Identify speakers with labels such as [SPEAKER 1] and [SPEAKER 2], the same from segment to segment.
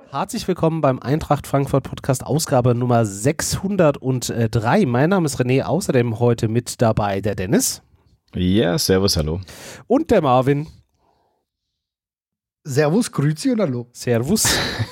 [SPEAKER 1] Herzlich willkommen beim Eintracht Frankfurt Podcast, Ausgabe Nummer 603. Mein Name ist René, außerdem heute mit dabei der Dennis.
[SPEAKER 2] Ja, servus, hallo.
[SPEAKER 1] Und der Marvin.
[SPEAKER 3] Servus, grüezi und hallo.
[SPEAKER 1] Servus.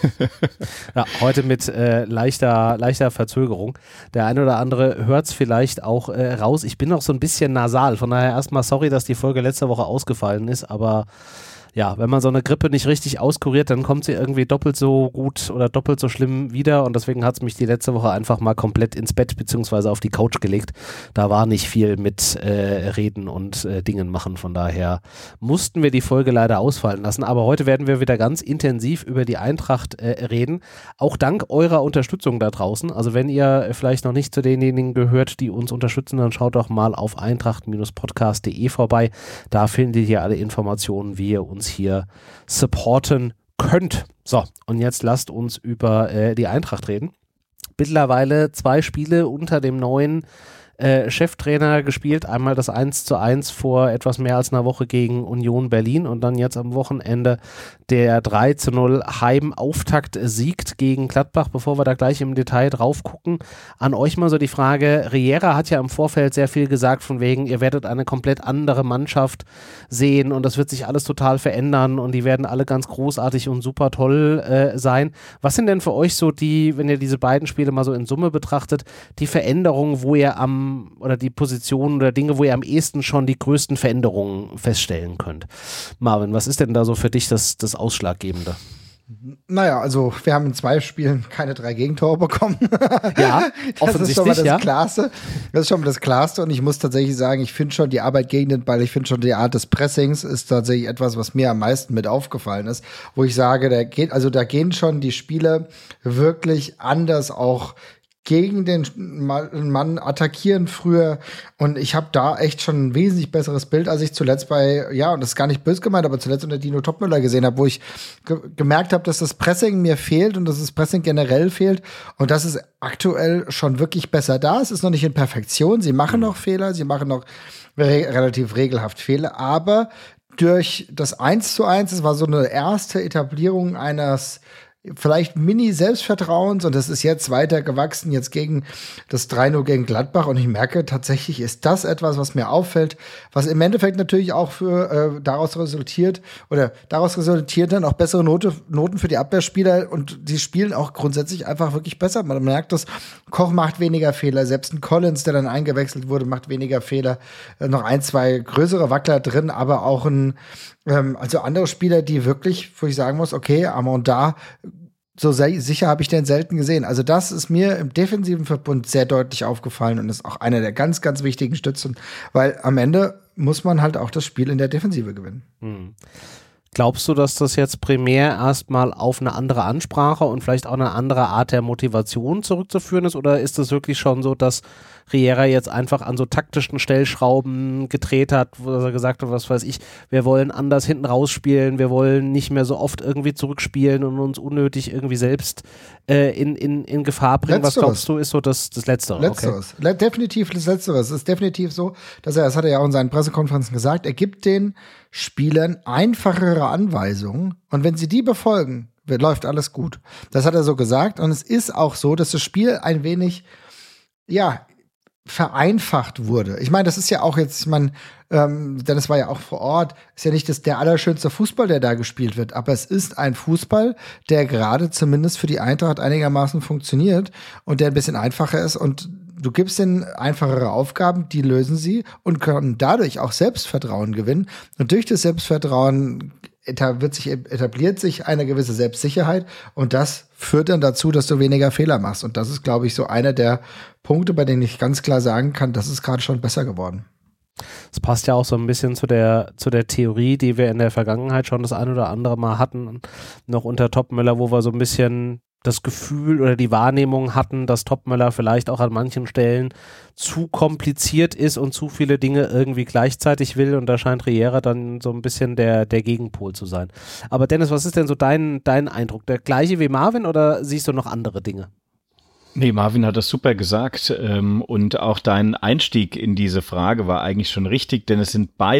[SPEAKER 1] Ja, heute mit leichter Verzögerung. Der eine oder andere hört es vielleicht auch raus. Ich bin noch so ein bisschen nasal, von daher erstmal sorry, dass die Folge letzte Woche ausgefallen ist, aber ja, wenn man so eine Grippe nicht richtig auskuriert, dann kommt sie irgendwie doppelt so gut oder doppelt so schlimm wieder und deswegen hat es mich die letzte Woche einfach mal komplett ins Bett bzw. auf die Couch gelegt. Da war nicht viel mit Reden und Dingen machen, von daher mussten wir die Folge leider ausfallen lassen, aber heute werden wir wieder ganz intensiv über die Eintracht reden, auch dank eurer Unterstützung da draußen. Also wenn ihr vielleicht noch nicht zu denjenigen gehört, die uns unterstützen, dann schaut doch mal auf eintracht-podcast.de vorbei. Da findet ihr alle Informationen, wie ihr uns hier supporten könnt. So, und jetzt lasst uns über die Eintracht reden. Mittlerweile 2 Spiele unter dem neuen Cheftrainer gespielt. Einmal das 1:1 vor etwas mehr als einer Woche gegen Union Berlin und dann jetzt am Wochenende der 3:0 Heimauftakt-Sieg gegen Gladbach. Bevor wir da gleich im Detail drauf gucken, an euch mal so die Frage, Riera hat ja im Vorfeld sehr viel gesagt von wegen, ihr werdet eine komplett andere Mannschaft sehen und das wird sich alles total verändern und die werden alle ganz großartig und super toll sein. Was sind denn für euch so die, wenn ihr diese beiden Spiele mal so in Summe betrachtet, die Veränderungen, wo ihr oder die Positionen oder Dinge, wo ihr am ehesten schon die größten Veränderungen feststellen könnt? Marvin, was ist denn da so für dich das Ausschlaggebende?
[SPEAKER 3] Naja, also wir haben in 2 Spielen keine 3 Gegentore bekommen.
[SPEAKER 1] Ja,
[SPEAKER 3] das
[SPEAKER 1] offensichtlich,
[SPEAKER 3] ist schon mal das
[SPEAKER 1] ja.
[SPEAKER 3] Klarste. Das ist schon mal das Klarste und ich muss tatsächlich sagen, ich finde schon die Arbeit gegen den Ball, ich finde schon die Art des Pressings ist tatsächlich etwas, was mir am meisten mit aufgefallen ist, wo ich sage, da gehen schon die Spiele wirklich anders auch gegen den Mann attackieren früher und ich habe da echt schon ein wesentlich besseres Bild, als ich zuletzt und das ist gar nicht böse gemeint, aber zuletzt unter Dino Topmöller gesehen habe, wo ich gemerkt habe, dass das Pressing mir fehlt und dass das Pressing generell fehlt und das ist aktuell schon wirklich besser da. Es ist noch nicht in Perfektion, sie machen noch Fehler, sie machen noch relativ regelhaft Fehler, aber durch das 1:1, es war so eine erste Etablierung eines vielleicht Mini-Selbstvertrauens und das ist jetzt weiter gewachsen, jetzt gegen das 3:0 gegen Gladbach und ich merke tatsächlich, ist das etwas, was mir auffällt, was im Endeffekt natürlich auch daraus resultiert dann auch bessere Noten für die Abwehrspieler und die spielen auch grundsätzlich einfach wirklich besser. Man merkt, dass Koch macht weniger Fehler, selbst ein Collins, der dann eingewechselt wurde, macht weniger Fehler, noch 1, 2 größere Wackler drin, aber auch also andere Spieler, die wirklich, wo ich sagen muss, okay, Amanda, so sicher habe ich den selten gesehen. Also das ist mir im defensiven Verbund sehr deutlich aufgefallen und ist auch einer der ganz, ganz wichtigen Stützen, weil am Ende muss man halt auch das Spiel in der Defensive gewinnen.
[SPEAKER 1] Glaubst du, dass das jetzt primär erstmal auf eine andere Ansprache und vielleicht auch eine andere Art der Motivation zurückzuführen ist oder ist es wirklich schon so, dass Riera jetzt einfach an so taktischen Stellschrauben gedreht hat, wo er gesagt hat, was weiß ich, wir wollen anders hinten rausspielen, wir wollen nicht mehr so oft irgendwie zurückspielen und uns unnötig irgendwie selbst in Gefahr bringen.
[SPEAKER 3] Letzteres.
[SPEAKER 1] Was glaubst du, ist so das Letztere?
[SPEAKER 3] Letzteres. Okay. Definitiv das Letztere. Es ist definitiv so, das hat er ja auch in seinen Pressekonferenzen gesagt, er gibt den Spielern einfachere Anweisungen und wenn sie die befolgen, läuft alles gut. Das hat er so gesagt und es ist auch so, dass das Spiel ein wenig, vereinfacht wurde. Ich meine, das ist ja auch jetzt, Dennis war ja auch vor Ort, ist ja nicht der allerschönste Fußball, der da gespielt wird, aber es ist ein Fußball, der gerade zumindest für die Eintracht einigermaßen funktioniert und der ein bisschen einfacher ist und du gibst ihnen einfachere Aufgaben, die lösen sie und können dadurch auch Selbstvertrauen gewinnen und durch das Selbstvertrauen etabliert sich eine gewisse Selbstsicherheit und das führt dann dazu, dass du weniger Fehler machst. Und das ist, glaube ich, so einer der Punkte, bei denen ich ganz klar sagen kann, das ist gerade schon besser geworden.
[SPEAKER 1] Das passt ja auch so ein bisschen zu der Theorie, die wir in der Vergangenheit schon das ein oder andere Mal hatten, noch unter Topmöller, wo wir so ein bisschen das Gefühl oder die Wahrnehmung hatten, dass Topmöller vielleicht auch an manchen Stellen zu kompliziert ist und zu viele Dinge irgendwie gleichzeitig will und da scheint Riera dann so ein bisschen der Gegenpol zu sein. Aber Dennis, was ist denn so dein Eindruck? Der gleiche wie Marvin oder siehst du noch andere Dinge?
[SPEAKER 2] Nee, Marvin hat das super gesagt und auch dein Einstieg in diese Frage war eigentlich schon richtig, denn es sind beide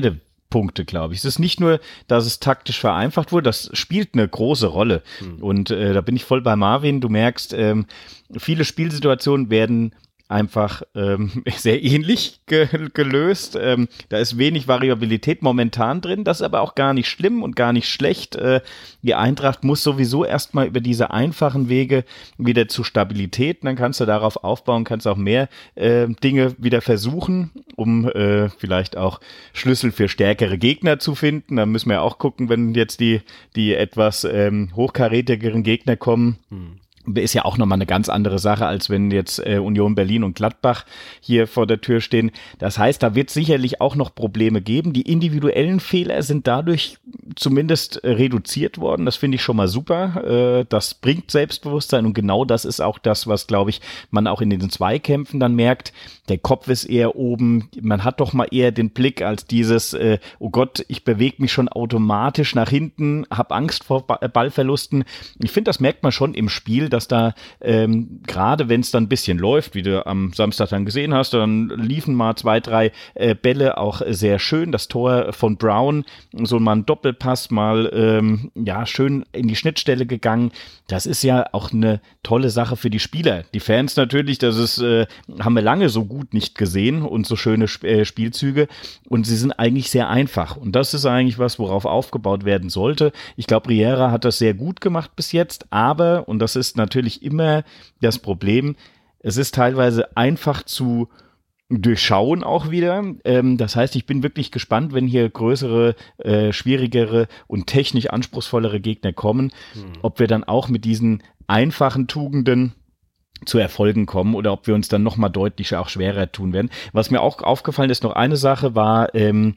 [SPEAKER 2] Punkte, glaube ich. Es ist nicht nur, dass es taktisch vereinfacht wurde, das spielt eine große Rolle. Und da bin ich voll bei Marvin. Du merkst, viele Spielsituationen werden einfach sehr ähnlich gelöst. Da ist wenig Variabilität momentan drin. Das ist aber auch gar nicht schlimm und gar nicht schlecht. Die Eintracht muss sowieso erstmal über diese einfachen Wege wieder zu Stabilität. Dann kannst du darauf aufbauen, kannst auch mehr Dinge wieder versuchen, um vielleicht auch Schlüssel für stärkere Gegner zu finden. Da müssen wir auch gucken, wenn jetzt die etwas hochkarätigeren Gegner kommen. Ist ja auch nochmal eine ganz andere Sache, als wenn jetzt Union Berlin und Gladbach hier vor der Tür stehen. Das heißt, da wird sicherlich auch noch Probleme geben. Die individuellen Fehler sind dadurch zumindest reduziert worden. Das finde ich schon mal super. Das bringt Selbstbewusstsein und genau das ist auch das, was, glaube ich, man auch in den Zweikämpfen dann merkt. Der Kopf ist eher oben. Man hat doch mal eher den Blick als dieses, oh Gott, ich bewege mich schon automatisch nach hinten, habe Angst vor Ballverlusten. Ich finde, das merkt man schon im Spiel, dass da gerade wenn es dann ein bisschen läuft, wie du am Samstag dann gesehen hast, dann liefen mal 2, 3 Bälle auch sehr schön. Das Tor von Brown, so mal ein Doppelpass, mal schön in die Schnittstelle gegangen. Das ist ja auch eine tolle Sache für die Spieler. Die Fans natürlich, das ist haben wir lange so gut nicht gesehen und so schöne Spielzüge und sie sind eigentlich sehr einfach und das ist eigentlich was, worauf aufgebaut werden sollte. Ich glaube, Riera hat das sehr gut gemacht bis jetzt, aber, und das ist natürlich immer das Problem, es ist teilweise einfach zu durchschauen auch wieder. Das heißt, ich bin wirklich gespannt, wenn hier größere, schwierigere und technisch anspruchsvollere Gegner kommen, ob wir dann auch mit diesen einfachen Tugenden zu Erfolgen kommen oder ob wir uns dann nochmal deutlich auch schwerer tun werden. Was mir auch aufgefallen ist, noch eine Sache war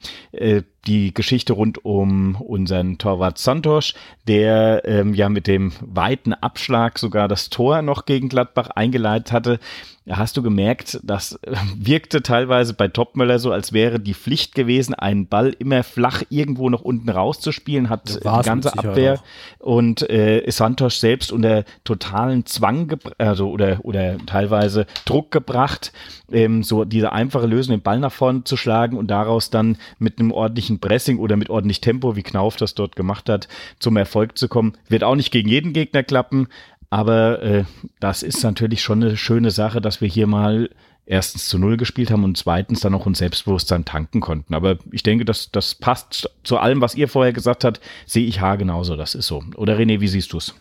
[SPEAKER 2] die Geschichte rund um unseren Torwart Santos, der mit dem weiten Abschlag sogar das Tor noch gegen Gladbach eingeleitet hatte. Da hast du gemerkt, das wirkte teilweise bei Topmöller so, als wäre die Pflicht gewesen, einen Ball immer flach irgendwo noch unten rauszuspielen, hat die ganze Abwehr und Santos selbst unter totalen Zwang oder teilweise Druck gebracht, so diese einfache Lösung, den Ball nach vorne zu schlagen und daraus dann mit einem ordentlichen Pressing oder mit ordentlich Tempo, wie Knauf das dort gemacht hat, zum Erfolg zu kommen. Wird auch nicht gegen jeden Gegner klappen, aber das ist natürlich schon eine schöne Sache, dass wir hier mal erstens zu 0 gespielt haben und zweitens dann auch uns Selbstbewusstsein tanken konnten. Aber ich denke, das passt zu allem, was ihr vorher gesagt habt, sehe ich genauso, das ist so. Oder René, wie siehst du es?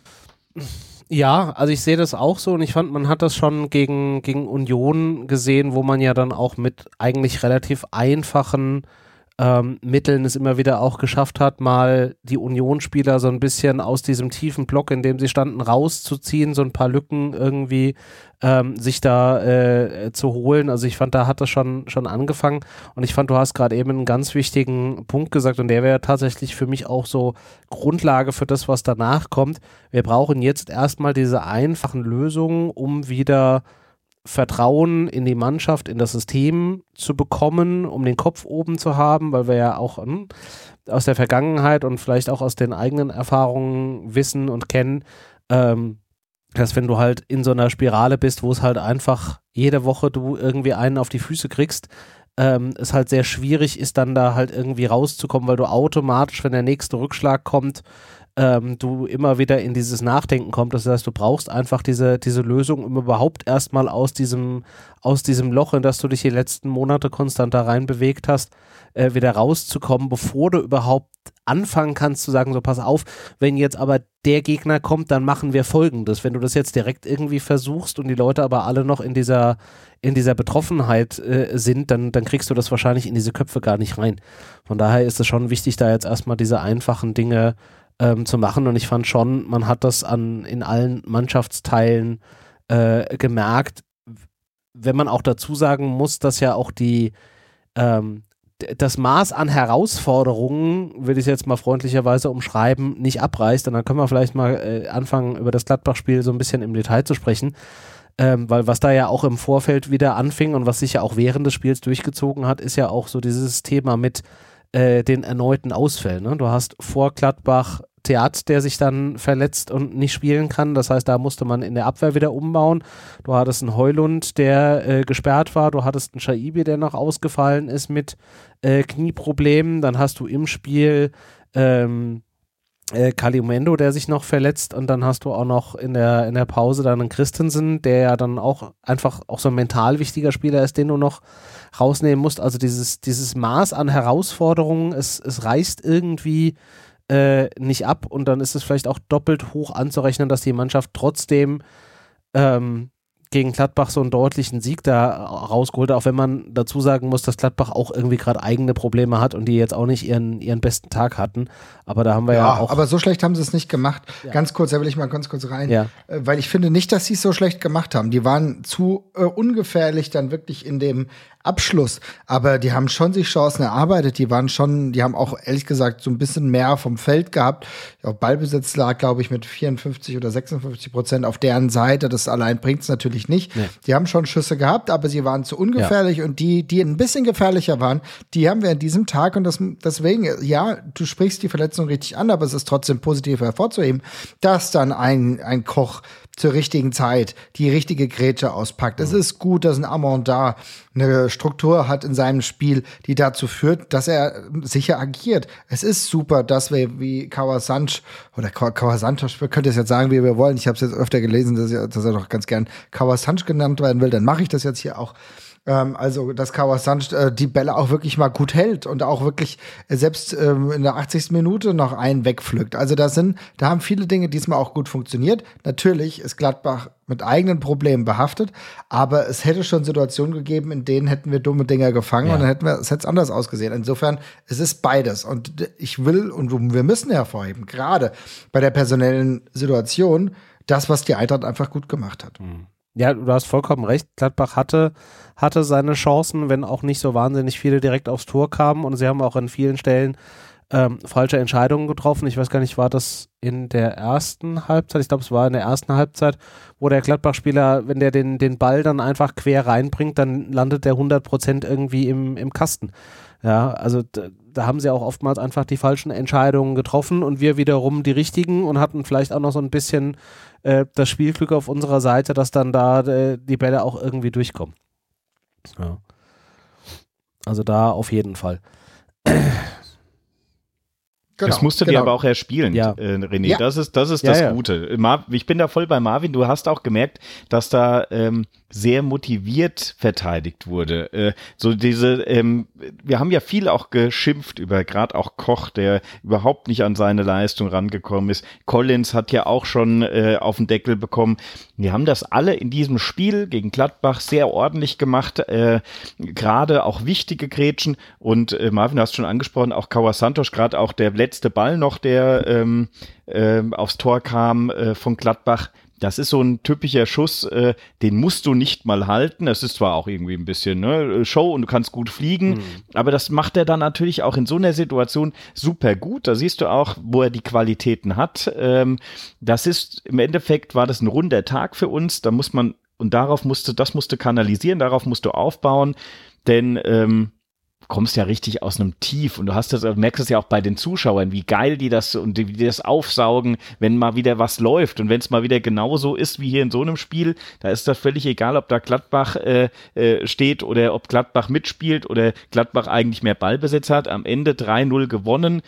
[SPEAKER 1] Ja, also ich sehe das auch so und ich fand, man hat das schon gegen Union gesehen, wo man ja dann auch mit eigentlich relativ einfachen Mitteln es immer wieder auch geschafft hat, mal die Unionsspieler so ein bisschen aus diesem tiefen Block, in dem sie standen, rauszuziehen, so ein paar Lücken irgendwie sich da zu holen. Also ich fand, da hat das schon angefangen und ich fand, du hast gerade eben einen ganz wichtigen Punkt gesagt und der wäre tatsächlich für mich auch so Grundlage für das, was danach kommt. Wir brauchen jetzt erstmal diese einfachen Lösungen, um wieder Vertrauen in die Mannschaft, in das System zu bekommen, um den Kopf oben zu haben, weil wir ja auch aus der Vergangenheit und vielleicht auch aus den eigenen Erfahrungen wissen und kennen, dass wenn du halt in so einer Spirale bist, wo es halt einfach jede Woche du irgendwie einen auf die Füße kriegst, es halt sehr schwierig ist, dann da halt irgendwie rauszukommen, weil du automatisch, wenn der nächste Rückschlag kommt, du immer wieder in dieses Nachdenken kommst. Das heißt, du brauchst einfach diese Lösung, um überhaupt erstmal aus diesem Loch, in das du dich die letzten Monate konstant da rein bewegt hast, wieder rauszukommen, bevor du überhaupt anfangen kannst zu sagen, so pass auf, wenn jetzt aber der Gegner kommt, dann machen wir Folgendes. Wenn du das jetzt direkt irgendwie versuchst und die Leute aber alle noch in dieser Betroffenheit sind, dann kriegst du das wahrscheinlich in diese Köpfe gar nicht rein. Von daher ist es schon wichtig, da jetzt erstmal diese einfachen Dinge zu machen und ich fand schon, man hat das in allen Mannschaftsteilen gemerkt, wenn man auch dazu sagen muss, dass ja auch das Maß an Herausforderungen, will ich jetzt mal freundlicherweise umschreiben, nicht abreißt und dann können wir vielleicht mal anfangen, über das Gladbach-Spiel so ein bisschen im Detail zu sprechen, weil was da ja auch im Vorfeld wieder anfing und was sich ja auch während des Spiels durchgezogen hat, ist ja auch so dieses Thema mit den erneuten Ausfällen. Ne? Du hast vor Gladbach Theat, der sich dann verletzt und nicht spielen kann. Das heißt, da musste man in der Abwehr wieder umbauen. Du hattest einen Heulund, der gesperrt war. Du hattest einen Shaibi, der noch ausgefallen ist mit Knieproblemen. Dann hast du im Spiel Kaliumendo, der sich noch verletzt, und dann hast du auch noch in der Pause dann einen Christensen, der ja dann auch einfach auch so ein mental wichtiger Spieler ist, den du noch rausnehmen musst. Also dieses Maß an Herausforderungen, es reißt irgendwie nicht ab, und dann ist es vielleicht auch doppelt hoch anzurechnen, dass die Mannschaft trotzdem gegen Gladbach so einen deutlichen Sieg da rausgeholt hat, auch wenn man dazu sagen muss, dass Gladbach auch irgendwie gerade eigene Probleme hat und die jetzt auch nicht ihren besten Tag hatten. Aber da haben wir ja auch.
[SPEAKER 3] Aber so schlecht haben sie es nicht gemacht.
[SPEAKER 1] Ja.
[SPEAKER 3] Ganz kurz, da will ich mal ganz kurz rein. Weil ich finde nicht, dass sie es so schlecht gemacht haben. Die waren zu ungefährlich dann wirklich in dem Abschluss, aber die haben schon sich Chancen erarbeitet, die haben auch ehrlich gesagt so ein bisschen mehr vom Feld gehabt. Auch Ballbesitz lag, glaube ich, mit 54 oder 56% auf deren Seite, das allein bringt es natürlich nicht. Nee. Die haben schon Schüsse gehabt, aber sie waren zu ungefährlich, und die ein bisschen gefährlicher waren, die haben wir an diesem Tag, und deswegen, ja, du sprichst die Verletzung richtig an, aber es ist trotzdem positiv hervorzuheben, dass dann ein Koch zur richtigen Zeit die richtige Grätsche auspackt. Es ist gut, dass ein Amon da eine Struktur hat in seinem Spiel, die dazu führt, dass er sicher agiert. Es ist super, dass wir wie Kawasanch, wir können das jetzt sagen, wie wir wollen. Ich habe es jetzt öfter gelesen, dass er doch ganz gern Kawasanch genannt werden will. Dann mache ich das jetzt hier auch. Also, dass Kawasanch die Bälle auch wirklich mal gut hält und auch wirklich selbst in der 80. Minute noch einen wegpflückt. Also da haben viele Dinge diesmal auch gut funktioniert. Natürlich ist Gladbach mit eigenen Problemen behaftet, aber es hätte schon Situationen gegeben, in denen hätten wir dumme Dinger gefangen, und dann hätte es anders ausgesehen. Insofern, es ist beides. Und ich will und wir müssen hervorheben, gerade bei der personellen Situation, das, was die Eintracht einfach gut gemacht hat.
[SPEAKER 1] Ja, du hast vollkommen recht. Gladbach hatte seine Chancen, wenn auch nicht so wahnsinnig viele direkt aufs Tor kamen, und sie haben auch an vielen Stellen falsche Entscheidungen getroffen. Ich weiß gar nicht, war das in der ersten Halbzeit? Ich glaube, es war in der ersten Halbzeit, wo der Gladbach-Spieler, wenn der den Ball dann einfach quer reinbringt, dann landet der 100% irgendwie im Kasten. Ja, also da haben sie auch oftmals einfach die falschen Entscheidungen getroffen, und wir wiederum die richtigen, und hatten vielleicht auch noch so ein bisschen das Spielglück auf unserer Seite, dass dann da die Bälle auch irgendwie durchkommen. Ja. Also da auf jeden Fall.
[SPEAKER 2] Das musst du dir aber auch erspielen, René. Ja. Das ist das Gute. Ich bin da voll bei Marvin. Du hast auch gemerkt, dass da sehr motiviert verteidigt wurde. Wir haben ja viel auch geschimpft über gerade auch Koch, der überhaupt nicht an seine Leistung rangekommen ist. Collins hat ja auch schon auf den Deckel bekommen. Wir haben das alle in diesem Spiel gegen Gladbach sehr ordentlich gemacht. Gerade auch wichtige Grätschen. Und Marvin, du hast schon angesprochen, auch Kawasantos, gerade auch der letzte Ball noch, der aufs Tor kam von Gladbach. Das ist so ein typischer Schuss, den musst du nicht mal halten. Das ist zwar auch irgendwie ein bisschen Show und du kannst gut fliegen, aber das macht er dann natürlich auch in so einer Situation super gut. Da siehst du auch, wo er die Qualitäten hat. Das ist, im Endeffekt war das ein runder Tag für uns. Da muss man, und das musste kanalisieren, darauf musst du aufbauen, denn kommst ja richtig aus einem Tief, und du merkst es ja auch bei den Zuschauern, wie geil die das und wie die das aufsaugen, wenn mal wieder was läuft, und wenn es mal wieder genauso ist wie hier in so einem Spiel, da ist das völlig egal, ob da Gladbach steht oder ob Gladbach mitspielt oder Gladbach eigentlich mehr Ballbesitz hat. Am Ende 3-0 gewonnen.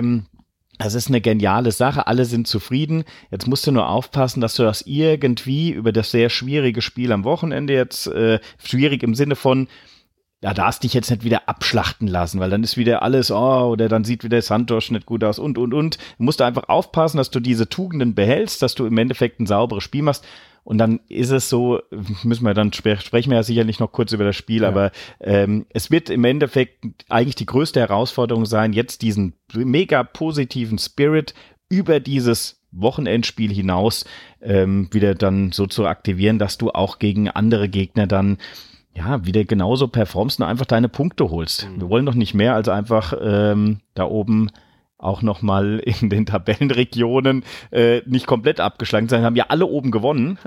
[SPEAKER 2] Das ist eine geniale Sache, alle sind zufrieden. Jetzt musst du nur aufpassen, dass du das irgendwie über das sehr schwierige Spiel am Wochenende jetzt, schwierig im Sinne von, ja, darfst dich jetzt nicht wieder abschlachten lassen, weil dann ist wieder alles, oder dann sieht wieder Santos nicht gut aus und. Du musst einfach aufpassen, dass du diese Tugenden behältst, dass du im Endeffekt ein sauberes Spiel machst. Und dann ist es so, sprechen wir ja sicherlich noch kurz über das Spiel, aber es wird im Endeffekt eigentlich die größte Herausforderung sein, jetzt diesen mega positiven Spirit über dieses Wochenendspiel hinaus wieder dann so zu aktivieren, dass du auch gegen andere Gegner dann wieder genauso performst und einfach deine Punkte holst. Wir wollen doch nicht mehr als einfach da oben auch nochmal in den Tabellenregionen nicht komplett abgeschlagen sein. Haben ja alle oben gewonnen.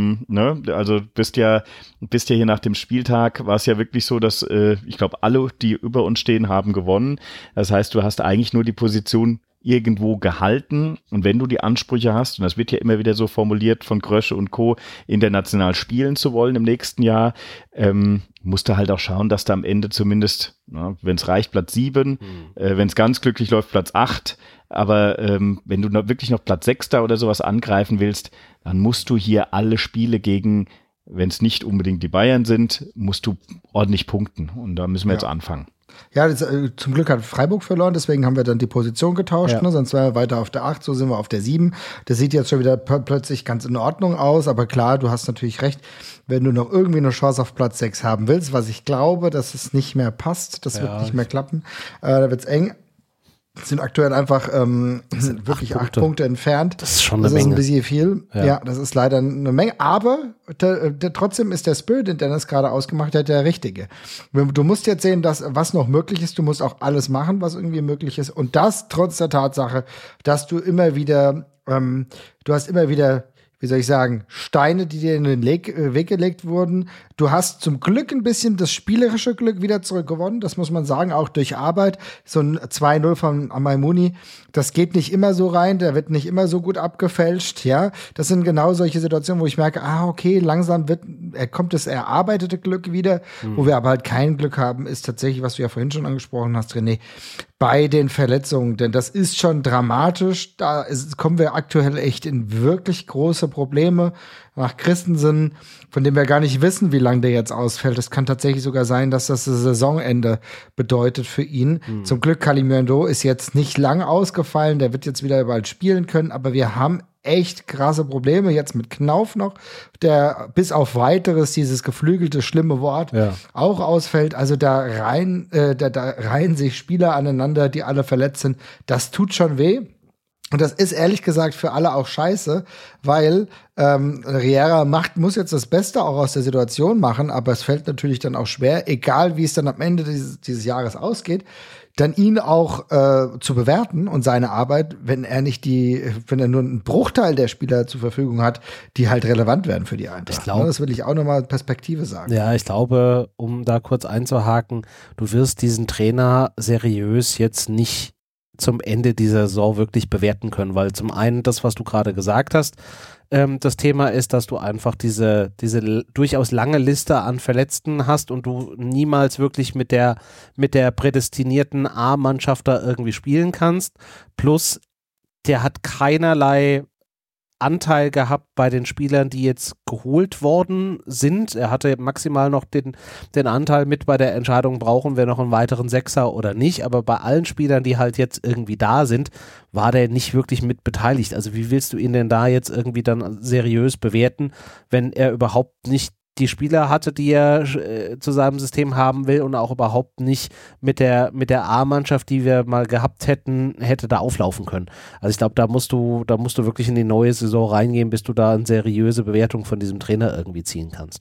[SPEAKER 2] Also bist ja hier nach dem Spieltag, war es ja wirklich so, dass ich glaube, alle, die über uns stehen, haben gewonnen. Das heißt, du hast eigentlich nur die Position irgendwo gehalten. Und wenn du die Ansprüche hast, und das wird ja immer wieder so formuliert von Krösche und Co., international spielen zu wollen im nächsten Jahr, musst du halt auch schauen, dass du am Ende zumindest, wenn es reicht, Platz 7, wenn es ganz glücklich läuft, Platz 8, aber wenn du wirklich noch Platz 6 oder sowas angreifen willst, dann musst du hier alle Spiele gegen, wenn es nicht unbedingt die Bayern sind, musst du ordentlich punkten. Und da müssen wir jetzt anfangen.
[SPEAKER 3] Ja, zum Glück hat Freiburg verloren, deswegen haben wir dann die Position getauscht, ne? Sonst wären wir weiter auf der 8, so sind wir auf der 7. Das sieht jetzt schon wieder plötzlich ganz in Ordnung aus, aber klar, du hast natürlich recht, wenn du noch irgendwie eine Chance auf Platz 6 haben willst, was ich glaube, dass es nicht mehr passt, das wird nicht mehr klappen, da wird's eng. Sind aktuell einfach sind wirklich 8 Punkte entfernt.
[SPEAKER 1] Das ist schon eine Menge.
[SPEAKER 3] Das ist ein bisschen viel. Ja, das ist leider eine Menge. Aber trotzdem ist der Spirit, den Dennis gerade ausgemacht hat, der richtige. Du musst jetzt sehen, dass was noch möglich ist. Du musst auch alles machen, was irgendwie möglich ist. Und das trotz der Tatsache, dass du immer wieder, wie soll ich sagen, Steine, die dir in den Weg gelegt wurden. Du hast zum Glück ein bisschen das spielerische Glück wieder zurückgewonnen. Das muss man sagen, auch durch Arbeit. So ein 2-0 von Amaimuni, das geht nicht immer so rein. Der wird nicht immer so gut abgefälscht. Ja, das sind genau solche Situationen, wo ich merke, okay, langsam kommt das erarbeitete Glück wieder. Wo wir aber halt kein Glück haben, ist tatsächlich, was du ja vorhin schon angesprochen hast, René, bei den Verletzungen. Denn das ist schon dramatisch. Kommen wir aktuell echt in wirklich große Probleme. Nach Christensen, von dem wir gar nicht wissen, wie lange der jetzt ausfällt. Es kann tatsächlich sogar sein, dass das Saisonende bedeutet für ihn. Zum Glück, Kalimundo ist jetzt nicht lang ausgefallen. Der wird jetzt wieder bald spielen können. Aber wir haben echt krasse Probleme jetzt mit Knauf noch, der bis auf weiteres dieses geflügelte, schlimme Wort auch ausfällt. Also da reihen sich Spieler aneinander, die alle verletzt sind. Das tut schon weh. Und das ist ehrlich gesagt für alle auch scheiße, weil Riera muss jetzt das Beste auch aus der Situation machen, aber es fällt natürlich dann auch schwer, egal wie es dann am Ende dieses Jahres ausgeht, dann ihn auch zu bewerten und seine Arbeit, wenn er nur einen Bruchteil der Spieler zur Verfügung hat, die halt relevant werden für die Eintracht. Ich glaube, das will ich auch nochmal Perspektive sagen.
[SPEAKER 1] Ja, ich glaube, um da kurz einzuhaken, du wirst diesen Trainer seriös jetzt nicht zum Ende dieser Saison wirklich bewerten können, weil zum einen das, was du gerade gesagt hast, das Thema ist, dass du einfach diese durchaus lange Liste an Verletzten hast und du niemals wirklich mit der prädestinierten A-Mannschaft da irgendwie spielen kannst, plus der hat keinerlei Anteil gehabt bei den Spielern, die jetzt geholt worden sind. Er hatte maximal noch den Anteil mit bei der Entscheidung, brauchen wir noch einen weiteren Sechser oder nicht, aber bei allen Spielern, die halt jetzt irgendwie da sind, war der nicht wirklich mit beteiligt. Also wie willst du ihn denn da jetzt irgendwie dann seriös bewerten, wenn er überhaupt nicht die Spieler hatte, die er zu seinem System haben will und auch überhaupt nicht mit der A-Mannschaft, die wir mal gehabt hätten, hätte da auflaufen können. Also ich glaube, da musst du wirklich in die neue Saison reingehen, bis du da eine seriöse Bewertung von diesem Trainer irgendwie ziehen kannst.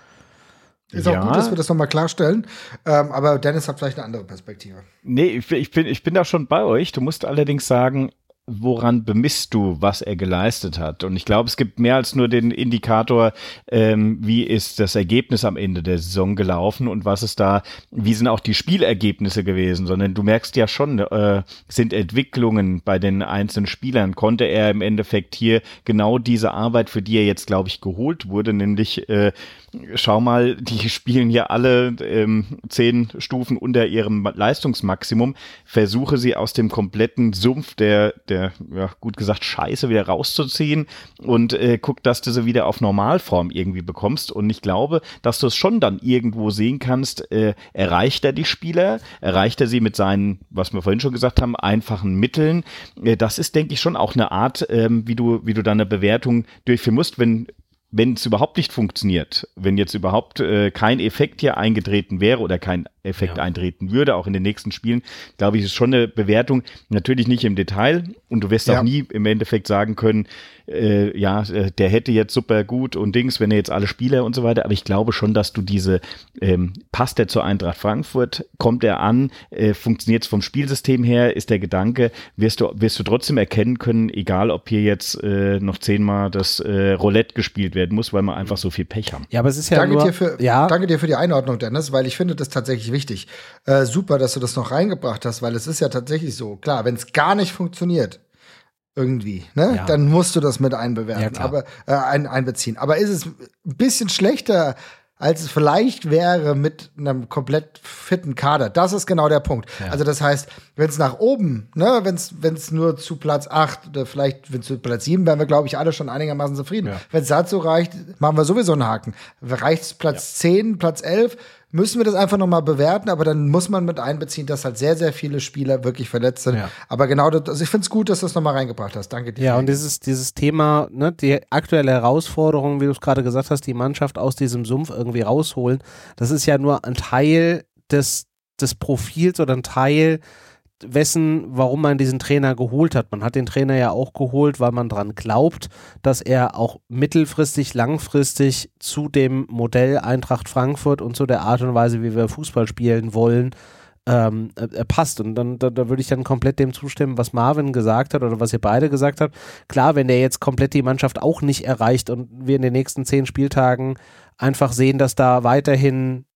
[SPEAKER 3] Ist auch gut, dass wir das nochmal klarstellen, aber Dennis hat vielleicht eine andere Perspektive.
[SPEAKER 2] Nee, ich bin da schon bei euch. Du musst allerdings sagen, woran bemisst du, was er geleistet hat? Und ich glaube, es gibt mehr als nur den Indikator, wie ist das Ergebnis am Ende der Saison gelaufen und wie sind auch die Spielergebnisse gewesen, sondern du merkst ja schon, sind Entwicklungen bei den einzelnen Spielern, konnte er im Endeffekt hier genau diese Arbeit, für die er jetzt, glaube ich, geholt wurde, nämlich schau mal, die spielen hier alle 10 Stufen unter ihrem Leistungsmaximum, versuche sie aus dem kompletten Sumpf der gut gesagt Scheiße wieder rauszuziehen und guck, dass du sie wieder auf Normalform irgendwie bekommst. Und ich glaube, dass du es schon dann irgendwo sehen kannst, erreicht er die Spieler, erreicht er sie mit seinen, was wir vorhin schon gesagt haben, einfachen Mitteln. Das ist, denke ich, schon auch eine Art, wie du da eine Bewertung durchführen musst, wenn es überhaupt nicht funktioniert, wenn jetzt überhaupt kein Effekt hier eingetreten wäre oder kein Effekt eintreten würde, auch in den nächsten Spielen, glaube ich, ist schon eine Bewertung, natürlich nicht im Detail und du wirst auch nie im Endeffekt sagen können, der hätte jetzt super gut und Dings, wenn er jetzt alle Spieler und so weiter, aber ich glaube schon, dass du passt er zur Eintracht Frankfurt, kommt er an, funktioniert es vom Spielsystem her, ist der Gedanke, wirst du trotzdem erkennen können, egal ob hier jetzt noch 10-mal das Roulette gespielt werden muss, weil wir einfach so viel Pech haben.
[SPEAKER 1] Ja, aber es ist ja
[SPEAKER 3] Danke dir für die Einordnung, Dennis, weil ich finde das tatsächlich wichtig. Super, dass du das noch reingebracht hast, weil es ist ja tatsächlich so. Klar, wenn es gar nicht funktioniert, irgendwie, ne?
[SPEAKER 1] Ja.
[SPEAKER 3] Dann musst du das mit einbewerten,
[SPEAKER 1] Ja,
[SPEAKER 3] aber einbeziehen. Aber ist es ein bisschen schlechter, als es vielleicht wäre mit einem komplett fitten Kader? Das ist genau der Punkt.
[SPEAKER 1] Ja.
[SPEAKER 3] Also das heißt, wenn es nach oben, ne, wenn es nur zu Platz 8 oder vielleicht wenn es zu Platz 7, wären wir, glaube ich, alle schon einigermaßen zufrieden.
[SPEAKER 1] Ja.
[SPEAKER 3] Wenn es dazu reicht, machen wir sowieso einen Haken. Reicht es Platz 10, Platz 11, müssen wir das einfach noch mal bewerten, aber dann muss man mit einbeziehen, dass halt sehr, sehr viele Spieler wirklich verletzt sind.
[SPEAKER 1] Ja.
[SPEAKER 3] Aber genau das, also ich finde es gut, dass du das noch mal reingebracht hast. Danke dir.
[SPEAKER 1] Ja, und dieses Thema, ne, die aktuelle Herausforderung, wie du es gerade gesagt hast, die Mannschaft aus diesem Sumpf irgendwie rausholen, das ist ja nur ein Teil des Profils oder ein Teil warum man diesen Trainer geholt hat. Man hat den Trainer ja auch geholt, weil man dran glaubt, dass er auch mittelfristig, langfristig zu dem Modell Eintracht Frankfurt und zu der Art und Weise, wie wir Fußball spielen wollen, passt. Und dann da würde ich dann komplett dem zustimmen, was Marvin gesagt hat oder was ihr beide gesagt habt. Klar, wenn der jetzt komplett die Mannschaft auch nicht erreicht und wir in den nächsten 10 Spieltagen einfach sehen, dass da weiterhin,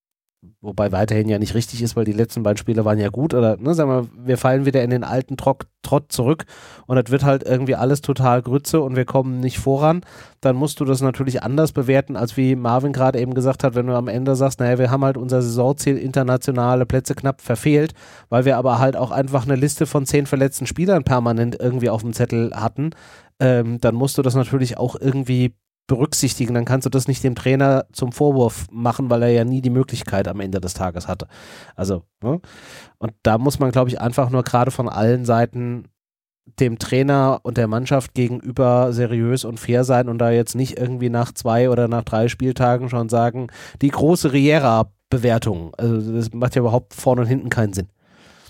[SPEAKER 1] wobei weiterhin ja nicht richtig ist, weil die letzten beiden Spiele waren ja gut, oder ne, sagen wir, wir fallen wieder in den alten Trott zurück und das wird halt irgendwie alles total Grütze und wir kommen nicht voran, dann musst du das natürlich anders bewerten, als wie Marvin gerade eben gesagt hat, wenn du am Ende sagst, naja, wir haben halt unser Saisonziel internationale Plätze knapp verfehlt, weil wir aber halt auch einfach eine Liste von 10 verletzten Spielern permanent irgendwie auf dem Zettel hatten, dann musst du das natürlich auch irgendwie berücksichtigen, dann kannst du das nicht dem Trainer zum Vorwurf machen, weil er ja nie die Möglichkeit am Ende des Tages hatte. Also, ne? Und da muss man, glaube ich, einfach nur gerade von allen Seiten dem Trainer und der Mannschaft gegenüber seriös und fair sein und da jetzt nicht irgendwie nach 2 oder nach 3 Spieltagen schon sagen, die große Riera-Bewertung. Also das macht ja überhaupt vorne und hinten keinen Sinn.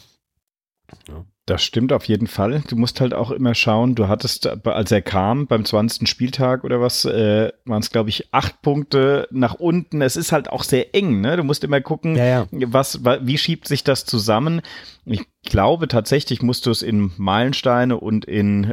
[SPEAKER 1] Ja.
[SPEAKER 2] Das stimmt auf jeden Fall. Du musst halt auch immer schauen, du hattest, als er kam, beim 20. Spieltag oder was, waren es, glaube ich, 8 Punkte nach unten. Es ist halt auch sehr eng, ne? Du musst immer gucken, wie schiebt sich das zusammen. Ich glaube, tatsächlich musst du es in Meilensteine und in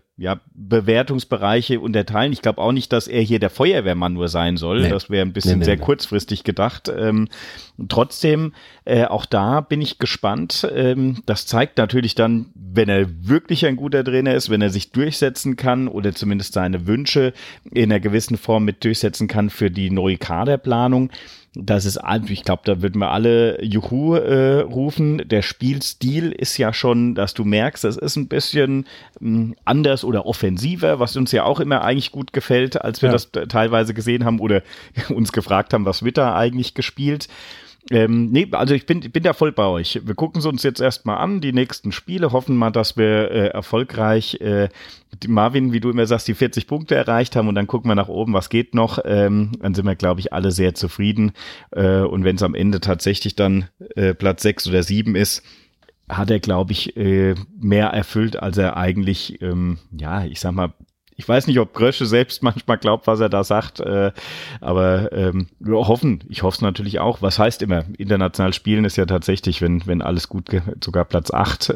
[SPEAKER 2] Bewertungsbereiche unterteilen. Ich glaube auch nicht, dass er hier der Feuerwehrmann nur sein soll. Nee. Das wäre ein bisschen sehr kurzfristig gedacht. Trotzdem, auch da bin ich gespannt. Das zeigt natürlich dann, wenn er wirklich ein guter Trainer ist, wenn er sich durchsetzen kann oder zumindest seine Wünsche in einer gewissen Form mit durchsetzen kann für die neue Kaderplanung. Das ist, ich glaube, da würden wir alle Juhu rufen. Der Spielstil ist ja schon, dass du merkst, das ist ein bisschen anders oder offensiver, was uns ja auch immer eigentlich gut gefällt, als wir das teilweise gesehen haben oder uns gefragt haben, was wird da eigentlich gespielt. Also ich bin da voll bei euch. Wir gucken es uns jetzt erstmal an, die nächsten Spiele, hoffen mal, dass wir erfolgreich, Marvin, wie du immer sagst, die 40 Punkte erreicht haben und dann gucken wir nach oben, was geht noch. Dann sind wir, glaube ich, alle sehr zufrieden. Und wenn es am Ende tatsächlich dann Platz 6 oder 7 ist, hat er, glaube ich, mehr erfüllt, als er eigentlich, ich sag mal, ich weiß nicht, ob Grösche selbst manchmal glaubt, was er da sagt, aber wir hoffen, ich hoffe es natürlich auch. Was heißt immer, international spielen ist ja tatsächlich, wenn alles gut geht, sogar Platz 8,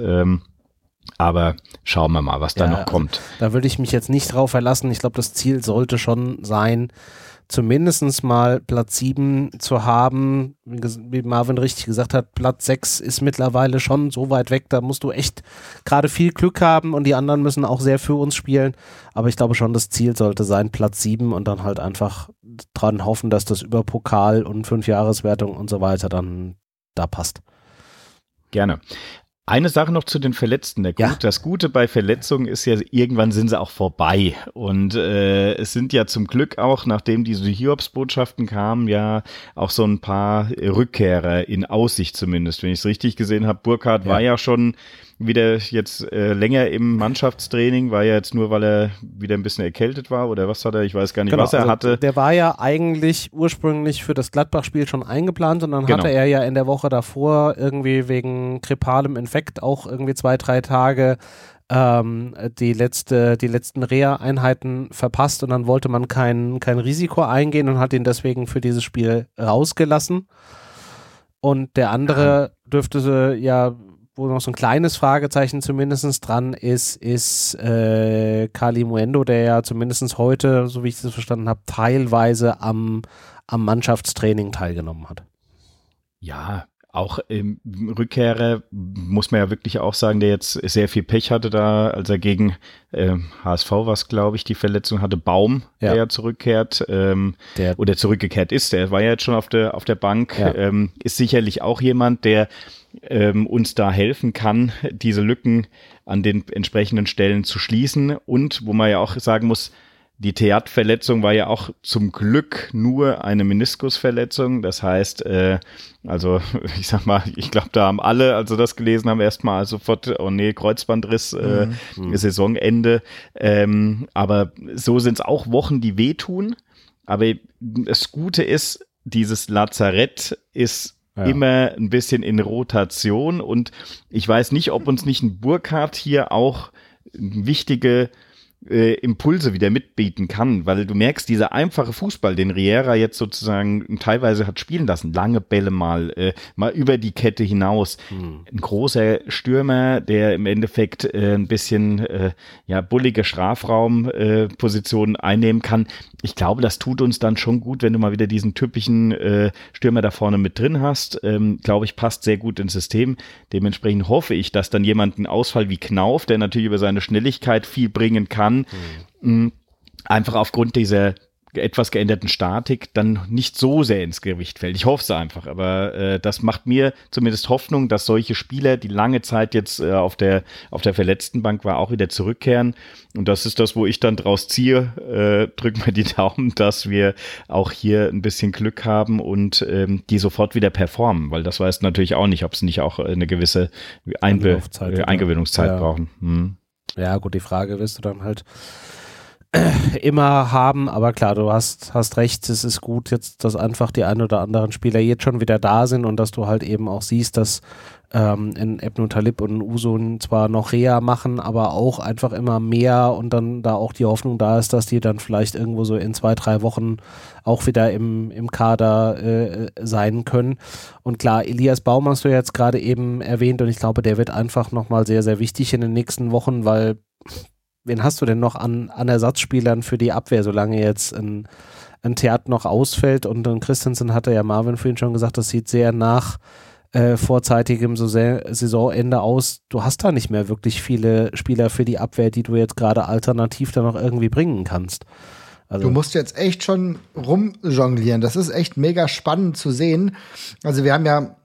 [SPEAKER 2] aber schauen wir mal, was da noch kommt.
[SPEAKER 1] Da würde ich mich jetzt nicht drauf verlassen. Ich glaube, das Ziel sollte schon sein, zumindest mal Platz 7 zu haben. Wie Marvin richtig gesagt hat, Platz 6 ist mittlerweile schon so weit weg, da musst du echt gerade viel Glück haben und die anderen müssen auch sehr für uns spielen, aber ich glaube schon, das Ziel sollte sein, Platz 7 und dann halt einfach dran hoffen, dass das über Pokal und 5-Jahreswertung und so weiter dann da passt.
[SPEAKER 2] Gerne. Eine Sache noch zu den Verletzten. Das Gute bei Verletzungen ist ja, irgendwann sind sie auch vorbei. Und es sind ja zum Glück auch, nachdem diese Hiobsbotschaften kamen, ja auch so ein paar Rückkehrer in Aussicht zumindest. Wenn ich es richtig gesehen habe, Burkhardt war ja schon wieder jetzt länger im Mannschaftstraining, war ja jetzt nur, weil er wieder ein bisschen erkältet war oder was hat er, ich weiß gar nicht, was er hatte.
[SPEAKER 1] Der war ja eigentlich ursprünglich für das Gladbach-Spiel schon eingeplant und dann hatte er ja in der Woche davor irgendwie wegen grippalem Infekt auch irgendwie 2-3 Tage die letzten Reha-Einheiten verpasst und dann wollte man kein Risiko eingehen und hat ihn deswegen für dieses Spiel rausgelassen. Und der andere dürfte wo noch so ein kleines Fragezeichen zumindest dran ist Kali Muendo, der ja zumindest heute, so wie ich das verstanden habe, teilweise am Mannschaftstraining teilgenommen hat.
[SPEAKER 2] Ja, auch im Rückkehrer muss man ja wirklich auch sagen, der jetzt sehr viel Pech hatte da, als er gegen HSV was, glaube ich, die Verletzung hatte, Baum, der ja zurückkehrt oder zurückgekehrt ist. Der war ja jetzt schon auf der Bank, ist sicherlich auch jemand, der uns da helfen kann, diese Lücken an den entsprechenden Stellen zu schließen. Und wo man ja auch sagen muss, die Theat-Verletzung war ja auch zum Glück nur eine Meniskusverletzung. Das heißt, also ich sag mal, ich glaube, da haben alle, also das gelesen haben, erstmal sofort, oh nee, Kreuzbandriss, Saisonende. Aber so sind es auch Wochen, die wehtun. Aber das Gute ist, dieses Lazarett ist immer ein bisschen in Rotation. Und ich weiß nicht, ob uns nicht ein Burkhardt hier auch wichtige Impulse wieder mitbieten kann, weil du merkst, dieser einfache Fußball, den Riera jetzt sozusagen teilweise hat spielen lassen, lange Bälle mal über die Kette hinaus. Ein großer Stürmer, der im Endeffekt ein bisschen bullige Strafraumpositionen einnehmen kann. Ich glaube, das tut uns dann schon gut, wenn du mal wieder diesen typischen Stürmer da vorne mit drin hast. Glaube ich, passt sehr gut ins System. Dementsprechend hoffe ich, dass dann jemand einen Ausfall wie Knauf, der natürlich über seine Schnelligkeit viel bringen kann, einfach aufgrund dieser etwas geänderten Statik dann nicht so sehr ins Gewicht fällt. Ich hoffe es einfach, aber das macht mir zumindest Hoffnung, dass solche Spieler, die lange Zeit jetzt auf der Verletztenbank war, auch wieder zurückkehren. Und das ist das, wo ich dann draus ziehe. Drück mir die Daumen, dass wir auch hier ein bisschen Glück haben und die sofort wieder performen, weil das weiß natürlich auch nicht, ob es nicht auch eine gewisse Eingewöhnungszeit brauchen.
[SPEAKER 1] Ja, gut, die Frage wirst du dann halt immer haben, aber klar, du hast recht, es ist gut jetzt, dass einfach die ein oder anderen Spieler jetzt schon wieder da sind und dass du halt eben auch siehst, dass in Ebnu Talib und Usun zwar noch Reha machen, aber auch einfach immer mehr und dann da auch die Hoffnung da ist, dass die dann vielleicht irgendwo so in 2-3 Wochen auch wieder im Kader sein können. Und klar, Elias Baum hast du jetzt gerade eben erwähnt und ich glaube, der wird einfach nochmal sehr, sehr wichtig in den nächsten Wochen, weil wen hast du denn noch an Ersatzspielern für die Abwehr, solange jetzt ein Theat noch ausfällt und ein Christensen hatte ja Marvin vorhin schon gesagt, das sieht sehr nach vorzeitigem Saisonende aus. Du hast da nicht mehr wirklich viele Spieler für die Abwehr, die du jetzt gerade alternativ da noch irgendwie bringen kannst. Also
[SPEAKER 3] du musst jetzt echt schon rumjonglieren. Das ist echt mega spannend zu sehen. Also wir haben ja